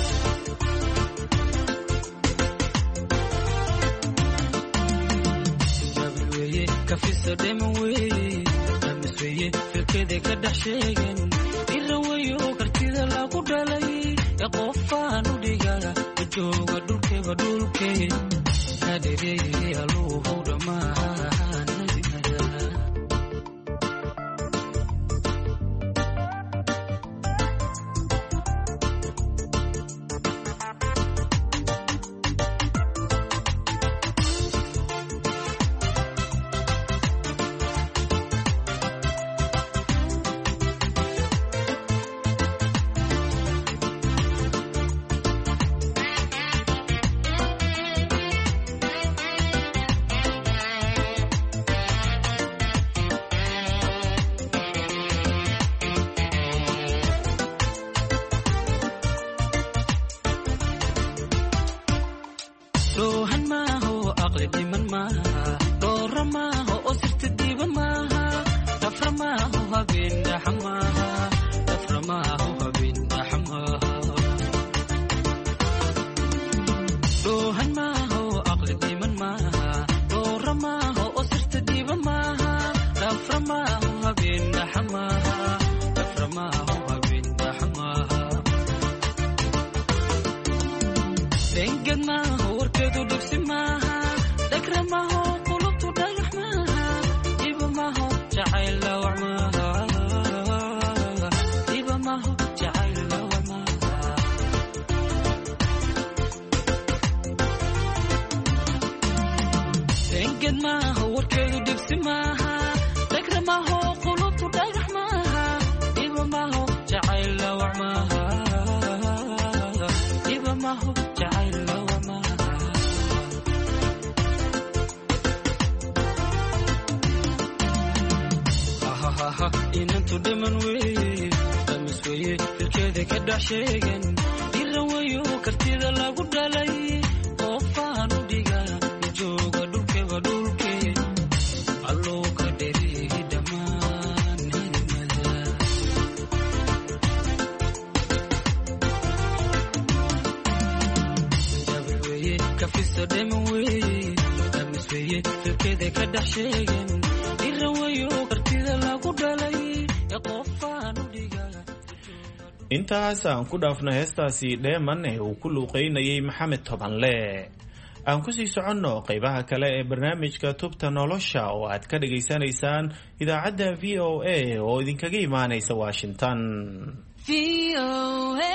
X: dabil weeye kafisa dhiman weeye damis weeye firkeedii ka dhex sheegan iran weeyo kartida lagu dhalay qoofaan u dhiga jooga dhulkeba dhulke kadherey alluu how dhammaan Maha
G: maho jacayl lawa maaha hahaha inantu dhiman weye damis weye filkeeda ka dhex sheegan diran weyo kartida lagu dhalay qoofaan u dhiga jooga dhulkeba dhulke alloo ka dhereehi dhammaan hanimada dabil weye kafisto dhiman weye damis weye filkeeda ka dhex sheegan diran weyo kartida lagu dhalay qoofaan u dhiga
X: intaas aan ku dhaafno heestaasi dheeman ee uu ku luuqeynayay maxamed tobanle aan ku sii soconno qaybaha kale ee barnaamijka tubta nolosha oo aad ka dhageysanaysaan idaacadda v o a oo idinkaga imaanaysa washington.
G: V O A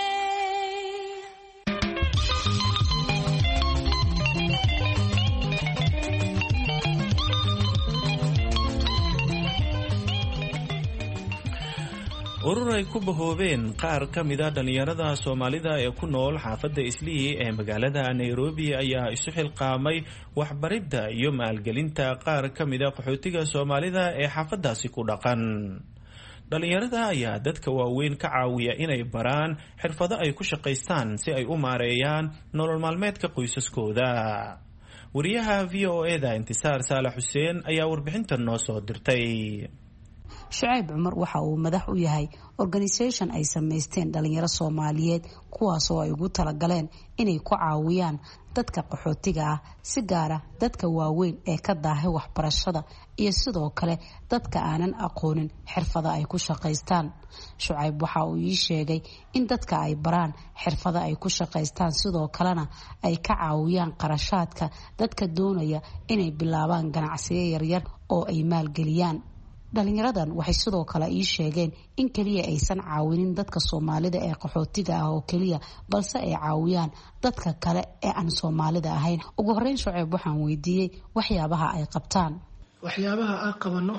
X: urur ay ku bahoobeen qaar ka mida dhallinyarada soomaalida ee ku nool xaafadda islii ee magaalada nairobi ayaa isu xilqaamay waxbaridda iyo maalgelinta qaar ka mida qaxootiga soomaalida ee xaafaddaasi ku dhaqan. dhallinyarada ayaa dadka waaweyn ka caawiya inay baraan xirfado ay ku shaqaystaan si ay u maareeyaan nolol maalmeedka qoysaskooda. wariyaha v o e da intisaar saalax xuseen ayaa warbixintan noo soo dirtay.
I: shucayb cumar waxa uu madax u yahay organisation ay samaysteen dhalinyaro soomaaliyeed kuwaasoo ay ugu talagaleen inay ku caawiyaan dadka qaxootiga ah si gaara dadka waaweyn ee ka daahay waxbarashada iyo sidoo kale dadka aanan aqoonin xirfada ay ku shaqaystaan. shucayb waxa uu ii sheegay in dadka ay baraan xirfada ay ku shaqaystaan sidoo kalena ay ka caawiyaan qarashaadka dadka doonaya inay bilaabaan ganacsiyo yaryar oo ay maalgeliyaan. dhalinyaradan waxay sidoo kale ii sheegeen in keliya aysan caawinin dadka soomaalida ee qaxootiga ah oo keliya balse ay caawiyaan dadka kale ee aan soomaalida ahayn. ugu horeyn shucayb waxaan weydiiyey waxyaabaha ay qabtaan.
J: waxyaabaha aan qabano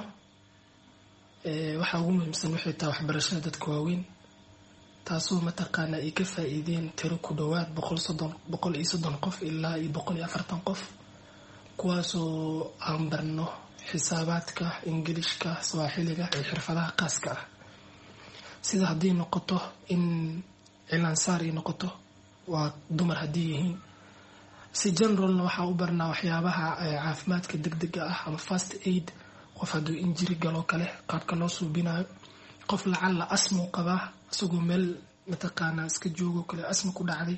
J: waxaa ugu muhiimsan waxay tahay waxbarashada dadka waaweyn, taasoo mataqaana ay ka faa'iideen tiro ku dhowaad boqol iyo soddon qof ilaa iyo boqol iyo afartan qof, kuwaasoo aan barno xisaabaadka, ingilishka, swaaxiliga iyo xirfadaha qaaska ah. sida haddii noqoto in cilaansaar ay noqoto, waa dumar haddii yihiin. si generalna waxaa u barnaa waxyaabaha caafimaadka degdega ah ama fast aid, qof hadduu injiri galoo kale qaabka loo suubinayo. qof lacalla asmuu qabaa isagoo meel mataqaanaa iska joogoo kale asma ku dhacday,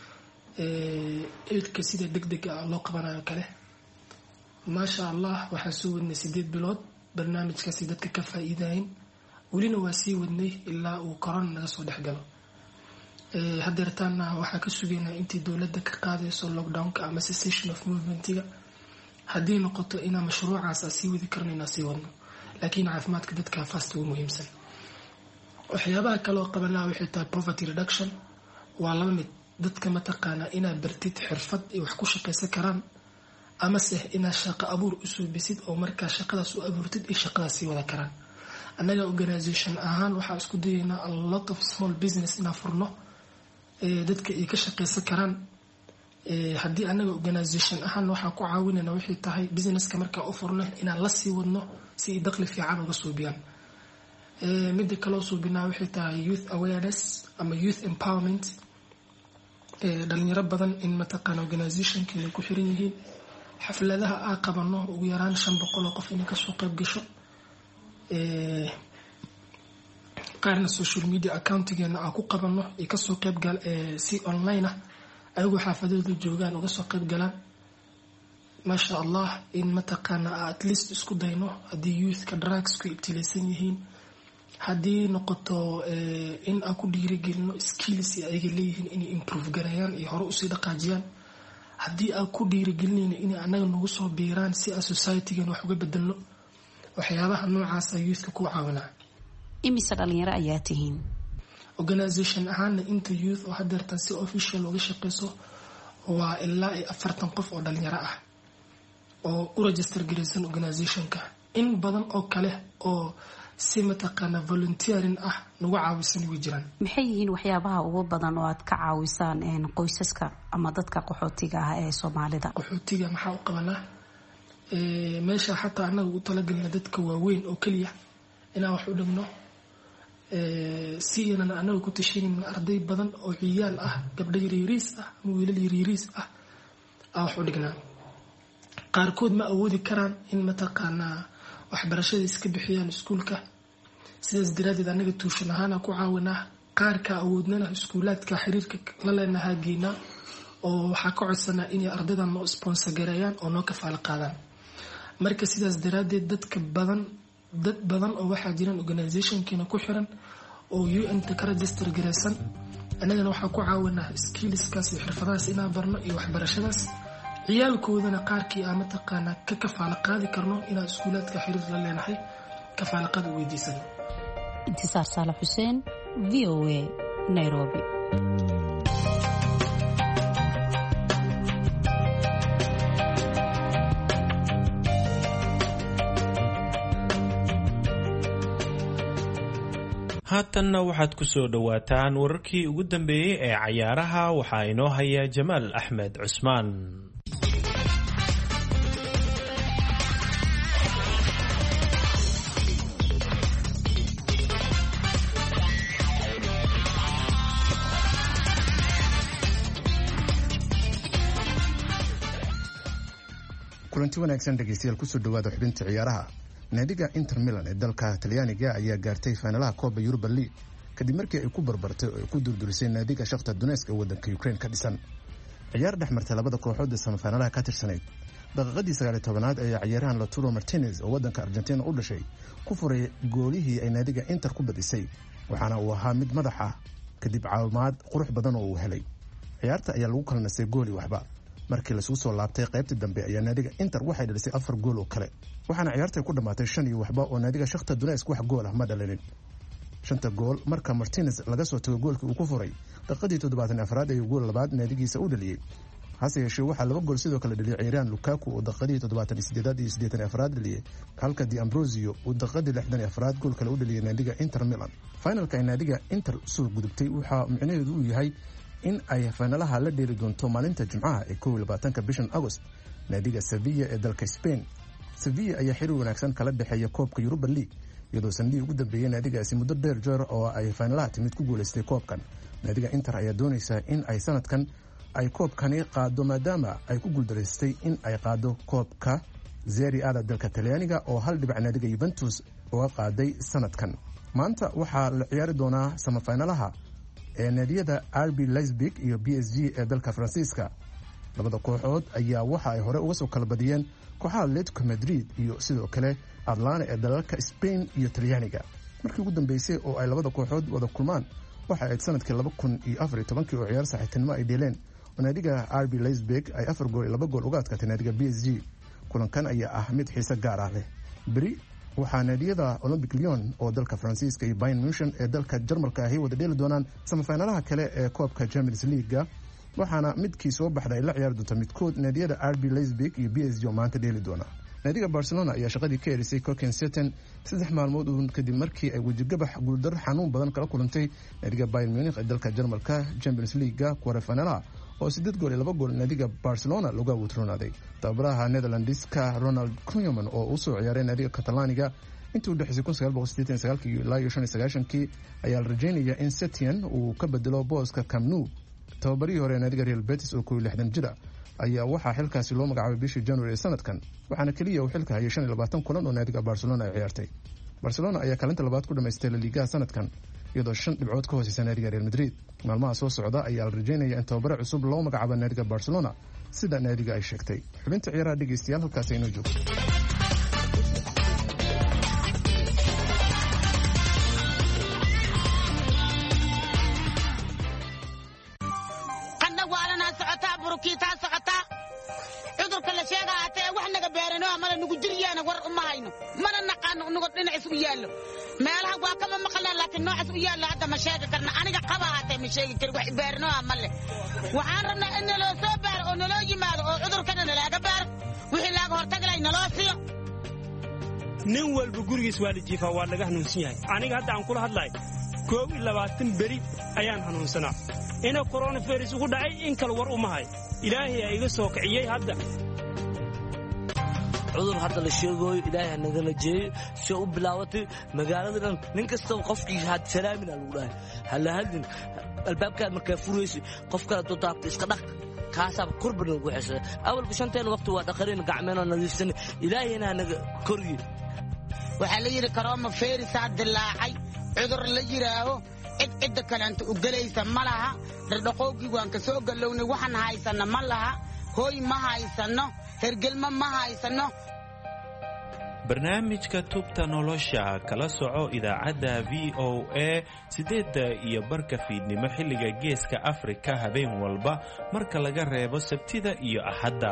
J: aidka sida degdega ah loo qabanayo kale. maasha allah waxaa soo wadnay sideed bilood barnaamijkaasi dadka ka faa'iidayn, welina waa sii wadnay ilaa uu korona naga soo dhex galo. hadeertaana waxaa ka sugaynaa intii dowladda ka qaadayso lockdownka ama cessation of movementiga, haddii noqoto inaa mashruucaas a sii wadi karno inaa sii wadno, laakiin caafimaadka dadka fast ugu muhiimsan. waxyaabaha kaloo qabanaa waxay tahay poverty reduction. waa laba mid, dadka mataqaanaa inaad bartid xirfad ay wax ku shaqaysan karaan, amase inaad shaqo abuur usoo bisid oo markaa shaqadaas u abuurtid ay shaqadaas sii wada karaan. annaga organisation ahaan waxaa isku dayaynaa a lot of small business inaan furno dadka ay ka shaqaysan karaan. haddii annaga organisation ahaan waxaa ku caawinayna waxay tahay businesska markaa u furno inaan la sii wadno si ay dakhli fiican uga suubiyaan. midda kaloo suubinaa waxay tahay youth awareness ama youth empowerment. dhalinyaro badan in mataqaana organisationkeena ku xiran yihiin, xafladaha aa qabano ugu yaraan shan boqol oo qof inay kasoo qayb gasho. qaarna social media accountigeena aa ku qabano ay kasoo qayb gal si online ah ayagoo xaafadooda joogaan uga soo qayb galaan. maasha allah in mataqaana at least isku dayno haddii youthka drugsku ibtilaysan yihiin, haddii noqoto in aan ku dhiirigelino skills ayaga leeyihiin inay improve garayaan iyo hore usii dhaqaajiyaan. haddii aan ku dhiirigelinayno inay annaga nagu soo biiraan si aan societygan wax uga bedelno. waxyaabaha noocaasa youthka ku caawinaa.
I: imise dhalinyaro ayaa tihiin?
J: organisation ahaana inta youth oo hadeertan si official uga shaqeyso waa ilaa iyo afartan qof oo dhalinyaro ah oo u register garaysan organisationka. in badan oo kale oo si mataqaana volunteering ah nagu caawisan way jiraan.
I: maxay yihiin waxyaabaha ugu badan oo aad ka caawisaan een qoysaska ama dadka qaxootiga ah ee Soomaalida?
J: qaxootiga maxaa u qabanaa ee meesha xataa anagu u talagalna dadka waaweyn oo kaliya inaan wax u dhigno ee si inaan anagu ku tashirin arday badan oo ciyaal ah gabdho yariis ah ama wiilal yariis ah aan wax u dhignaa. qaarkood ma awoodi karaan in mataqaana waxbarashada iska bixiyaan iskuulka, sidaas daraadeed anaga tuushan ahaan ku caawinaa. qaarka awoodnana iskuulaadka xiriirka la leenahay geena oo waxa ka codsanaa in ardaydan noo sponsor gareeyaan oo noo kafaalo qaadaan. marka sidaas daraadeed dadka badan dad badan oo waxa jiraan organizationkiina ku xiran oo U N ka register gareysan, anagana waxa ku caawinaa skillskaas iyo xirfadahaas inaan barno iyo waxbarashadaas. ciyaalkoodana qaarkii aan mataqaana ka kafaalo qaadi karno inaan iskuulaadka xiriir la leenahay kafaalo qaad u weydiisano.
I: Intisaar Saalax Xuseen, V O A, Nairobi.
X: haatanna waxaad ku soo dhowaataan wararkii ugu dambeeyey ee cayaaraha. waxaa inoo haya Jamaal Axmed Cusmaan.
K: kulanti wanaagsan dhegeystayaal kusoo dhawaada xubinta ciyaaraha. naadiga Inter Milan ee dalka Talyaaniga ayaa gaartay finalaha Copa Europa League kadib markii ay ku barbartay oo ay ku durdurisay naadiga Shakhtar Donetsk ee wadanka Ukraine ka dhisan. ciyaar dhexmartay labada kooxood ee semifinalaha ka tirsanayd daqiiqadii sagaal iyo tobanaad ayaa ciyaarahan Lautaro Martinez oo wadanka Argentina u dhashay ku furay goolihii ay naadiga Inter ku badisay, waxaana uu ahaa mid madax ah kadib caawimaad qurux badan oo uu helay. ciyaarta ayaa lagu kala nasay gooli waxba. markii la soo soo laabtay qaybtii dambe ayaa naadiga Inter waxay dhalisay afar gool oo kale, waxaana ciyaarta ku dhamaatay shan iyo waxba oo naadiga Shakhtar Donetsk wax gool ah ma dhalinin. shanta gool marka Martinez laga soo tago goolkii uu ku furay daqiiqadii toddobaatan iyo afraad ayuu gool labaad naadigiisa u dhaliyay. hase yeeshee waxaa laba gool sidoo kale dhaliyay ciyaaryahan Lukaku oo daqiiqadii toddobaatan iyo siddeed iyo siddeetan iyo afraad dhaliyay, halka Di Ambrosio uu daqiiqadii lixdan iyo afraad gool kale u dhaliyay naadiga Inter Milan. finalka ay naadiga Inter soo gudubtay waxa micnaheedu uu yahay in ay finalaha la dheeli doonto maalinta Jimcaha ee kow iyo labaatanka bishan August naadiga Sevilla ee dalka Spain. Sevilla ayaa xiriir wanaagsan kala dhaxeeya koobka Europa League iyadoo sanadii ugu dambeeyay naadigaasi muddo dheer jeer oo ay finalaha timid ku guuleystay koobkan. naadiga Inter ayaa doonaysa in ay sanadkan ay koobkani qaado maadaama ay ku guuldareystay in ay qaado koobka Serie A dalka Talyaaniga oo hal dhibac naadiga Juventus uga qaaday sanadkan. maanta waxaa la ciyaari doonaa semifinalaha ee naadiyada R B Leipzig iyo B S G ee dalka Faransiiska. labada kooxood ayaa waxa ay hore uga soo kala badiyeen kooxaha Atletico Madrid iyo sidoo kale Atlanta ee dalalka Spain iyo Talyaaniga. markii ugu dambeysay oo ay labada kooxood wada kulmaan waxa ay sanadkii laba kun iyo afar iyo toban oo ciyaar saaxiibtinimo ay dheeleen oo naadiga R B Leipzig ay afar gool iyo laba gool uga adkaatay naadiga B S G. kulankan ayaa ah mid xiiso gaar ah leh. beri waxaa naadiyada Olympic Lyon oo dalka Faransiiska iyo Bayern Munich ee dalka Jarmalka ahi wada dheeli doonaan semifinalaha kale ee koobka Champions League, waxaana midkii soo baxday la ciyaar doonta midkood naadiyada R B Leipzig iyo B S G oo maanta dheeli doona. naadiga Barcelona ayaa shaqadii ka erisay Copenhagen saddex maalmood uun kadib markii ay wajigabax guuldar xanuun badan kala kulantay naadiga Bayern Munich ee dalka Jarmalka Champions League quarter-finalaha oo siddeed gool iyo laba gool naadiga Barcelona looga wutroonaday. tababaraha Netherlands-ka Ronald Koeman oo u soo ciyaaray naadiga Catalonia intii u dhaxaysay kun sagaal boqol siddeetan iyo sagaal ilaa iyo shan iyo sagaashan ayaa la rajaynayaa in Setien uu ka bedelo booska Camp Nou. tababarihii hore naadiga Real Betis oo kow iyo lixdan jir ayaa waxaa xilkaasi loo magacaabay bishii January ee sanadkan, waxaana kaliya uu xilka hayay shan iyo labaatan kulan oo naadiga Barcelona ay ciyaartay. Barcelona ayaa kaalinta labaad ku dhamaystay La Liga sanadkan iyadoo shan dhibcood ka hooseysa naadiga Real Madrid. maalmaha soo socda ayaa la rajaynayaa in tababare cusub loo magacaabo naadiga Barcelona sida naadiga ay sheegtay. xubinta ciyaaraha dhegeystayaal halkaas ay inoo joogto.
L: meelaha waa kama maqlaan laakiin noocaas u yaala hadda ma sheegi karna aniga qaba haatay ma sheegi kar wax beerno amalle waxaan rabnaa in loo soo baaro oo naloo yimaado oo cudurkana nalaga baaro wixii laaga hortagalay naloo siiyo
M: nin walba gurigiis waa la jiifaa waa laga hanuunsan yahay aniga hadda aan kula hadlahay koob iyo labaatan beri ayaan hanuunsanaa ina coronavirus ugu dhacay in kale war uma hay ilaahay aa iga soo kiciyey hadda
N: cudur hadda la sheegayo ilaahay ha nagala jeeyo si u bilaabatay magaalada dhan nin kastaba qofkii had salaamin lagu dhahay hala hadin albaabkaad markaa furaysa qof kale dodaabta iska dhaq kaasaab kurban lagu xisay awal bishanteen waqti waa dhaqarin gacmeena nadiifsan ilaahayna naga koriyo
L: waxaa la yiri karooma feerisa dilaacay cudur la yiraaho cid cid kale inta u galaysa malaha dhaqoogii waan ka soo galownay waxaan haysana malaha hooy ma haysano hergelma ma haysano
X: barnaamijka tubta nolosha kala soco idaacadda v o a sideedda iyo barka fiidnimo xilliga geeska afrika habeen walba marka laga reebo sabtida iyo axadda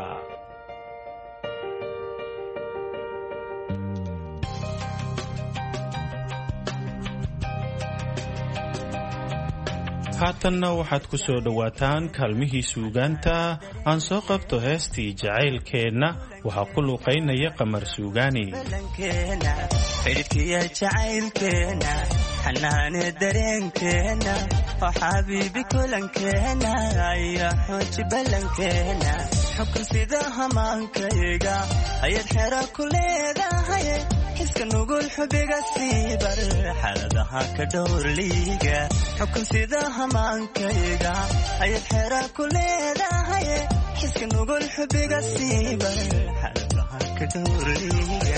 X: haatanna waxaad ku soo dhowaataan kaalmihii suugaanta aan soo qabto heestii jacaylkeenna waxaa ku luuqaynaya qamar suugaani
P: xidhidkiya jacaylkeenna xanaane dareenkeenna oo xabiibi kulankeenna iyo xooji ballankeenna xukun sida hamaankayga ayaad xero ku leedahay iska nugul xubiga siibar xaaladaha ka dhowrliiga xukun sida hamaankayga ayaad xero ku leedahay iska nugul xubiga siibar xaaladaha ka dhowrliiga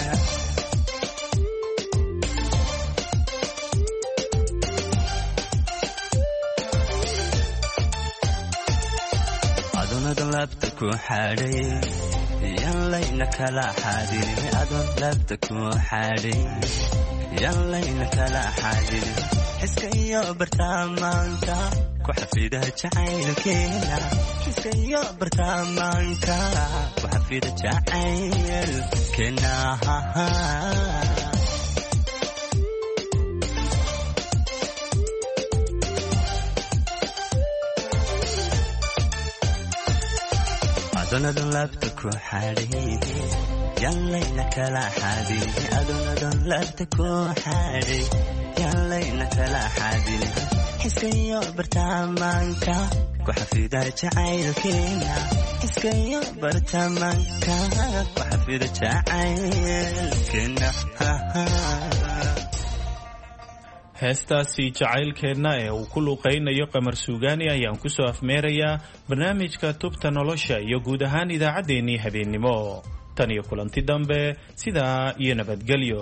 P: adonadan labta ku xadhay yanlayna kala xadin adon labta ku xadhay yanlayna kala xadin xiska iyo bartamaanka ku xafida jacaylkeena xiska iyo bartamaanka ku xafida jacaylkeena adonadan labta ku xadhay yanlayna kala xadin adonadan labta ku xadhay yanlayna kala xadin xiska iyo bartamaanka ku xafida jacaylkeena xiska iyo bartamaanka ku xafida jacaylkeena
X: heestaasi jacaylkeenna ee uu ku luuqaynayo qamar suugaani ayaan ku soo afmeerayaa barnaamijka tubta nolosha iyo guud ahaan idaacaddeenii habeennimo tan iyo kulanti dambe sidaa iyo nabadgelyo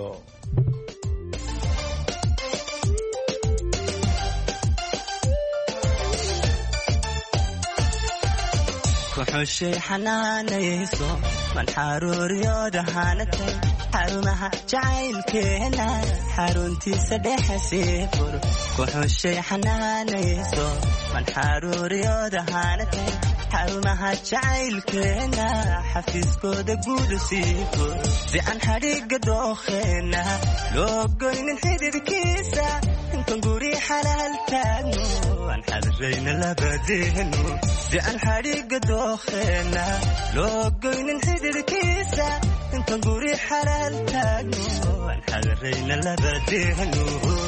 P: kuxushay xanaanayso man xaruuriyooda hanatay xarumaha jacaylkeena xaruntiisa dhexe sii fur kuxushay xanaanayso man xaruuriyooda hanatay xarumaha jacaylkeena xafiiskooda guudu sii fur si aan xadhiga dookheena loo goynin xididkiisa intan guri xalaal taagno aan xadrayna labadeenu si aan xadhiga dookheena loo goynin xididkiisa intan guri xalaal taagno aan xadrayna labadeenu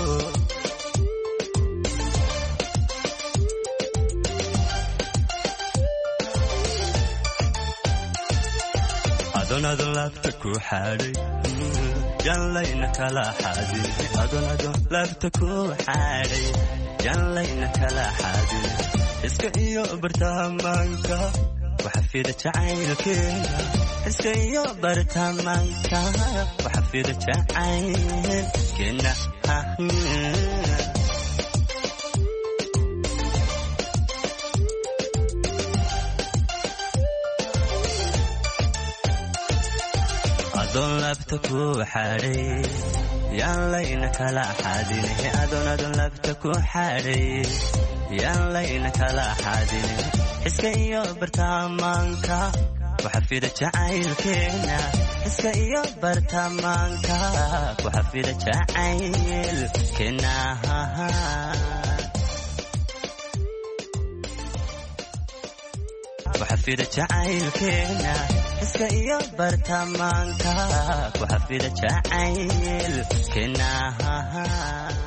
P: adonadon labta ku xadhay yanlayna kala xadin adonadon labta ku xadhay yanlayna kala xadin iska iyo bartamaanka ku xafida jacaylkeena iska iyo bartamaanka ku xafida jacaylkeena adon labta ku xadhay yanlayna kala xadin adonadon labta ku xadhay yanlayna kala xadin iska iyo bartamaanka ku xafida jacaylkeena iska iyo bartamaanka ku xafida jacaylkeena ku xafida jacaylkeena iska iyo bartamaanka ku xafida jacayl kenaha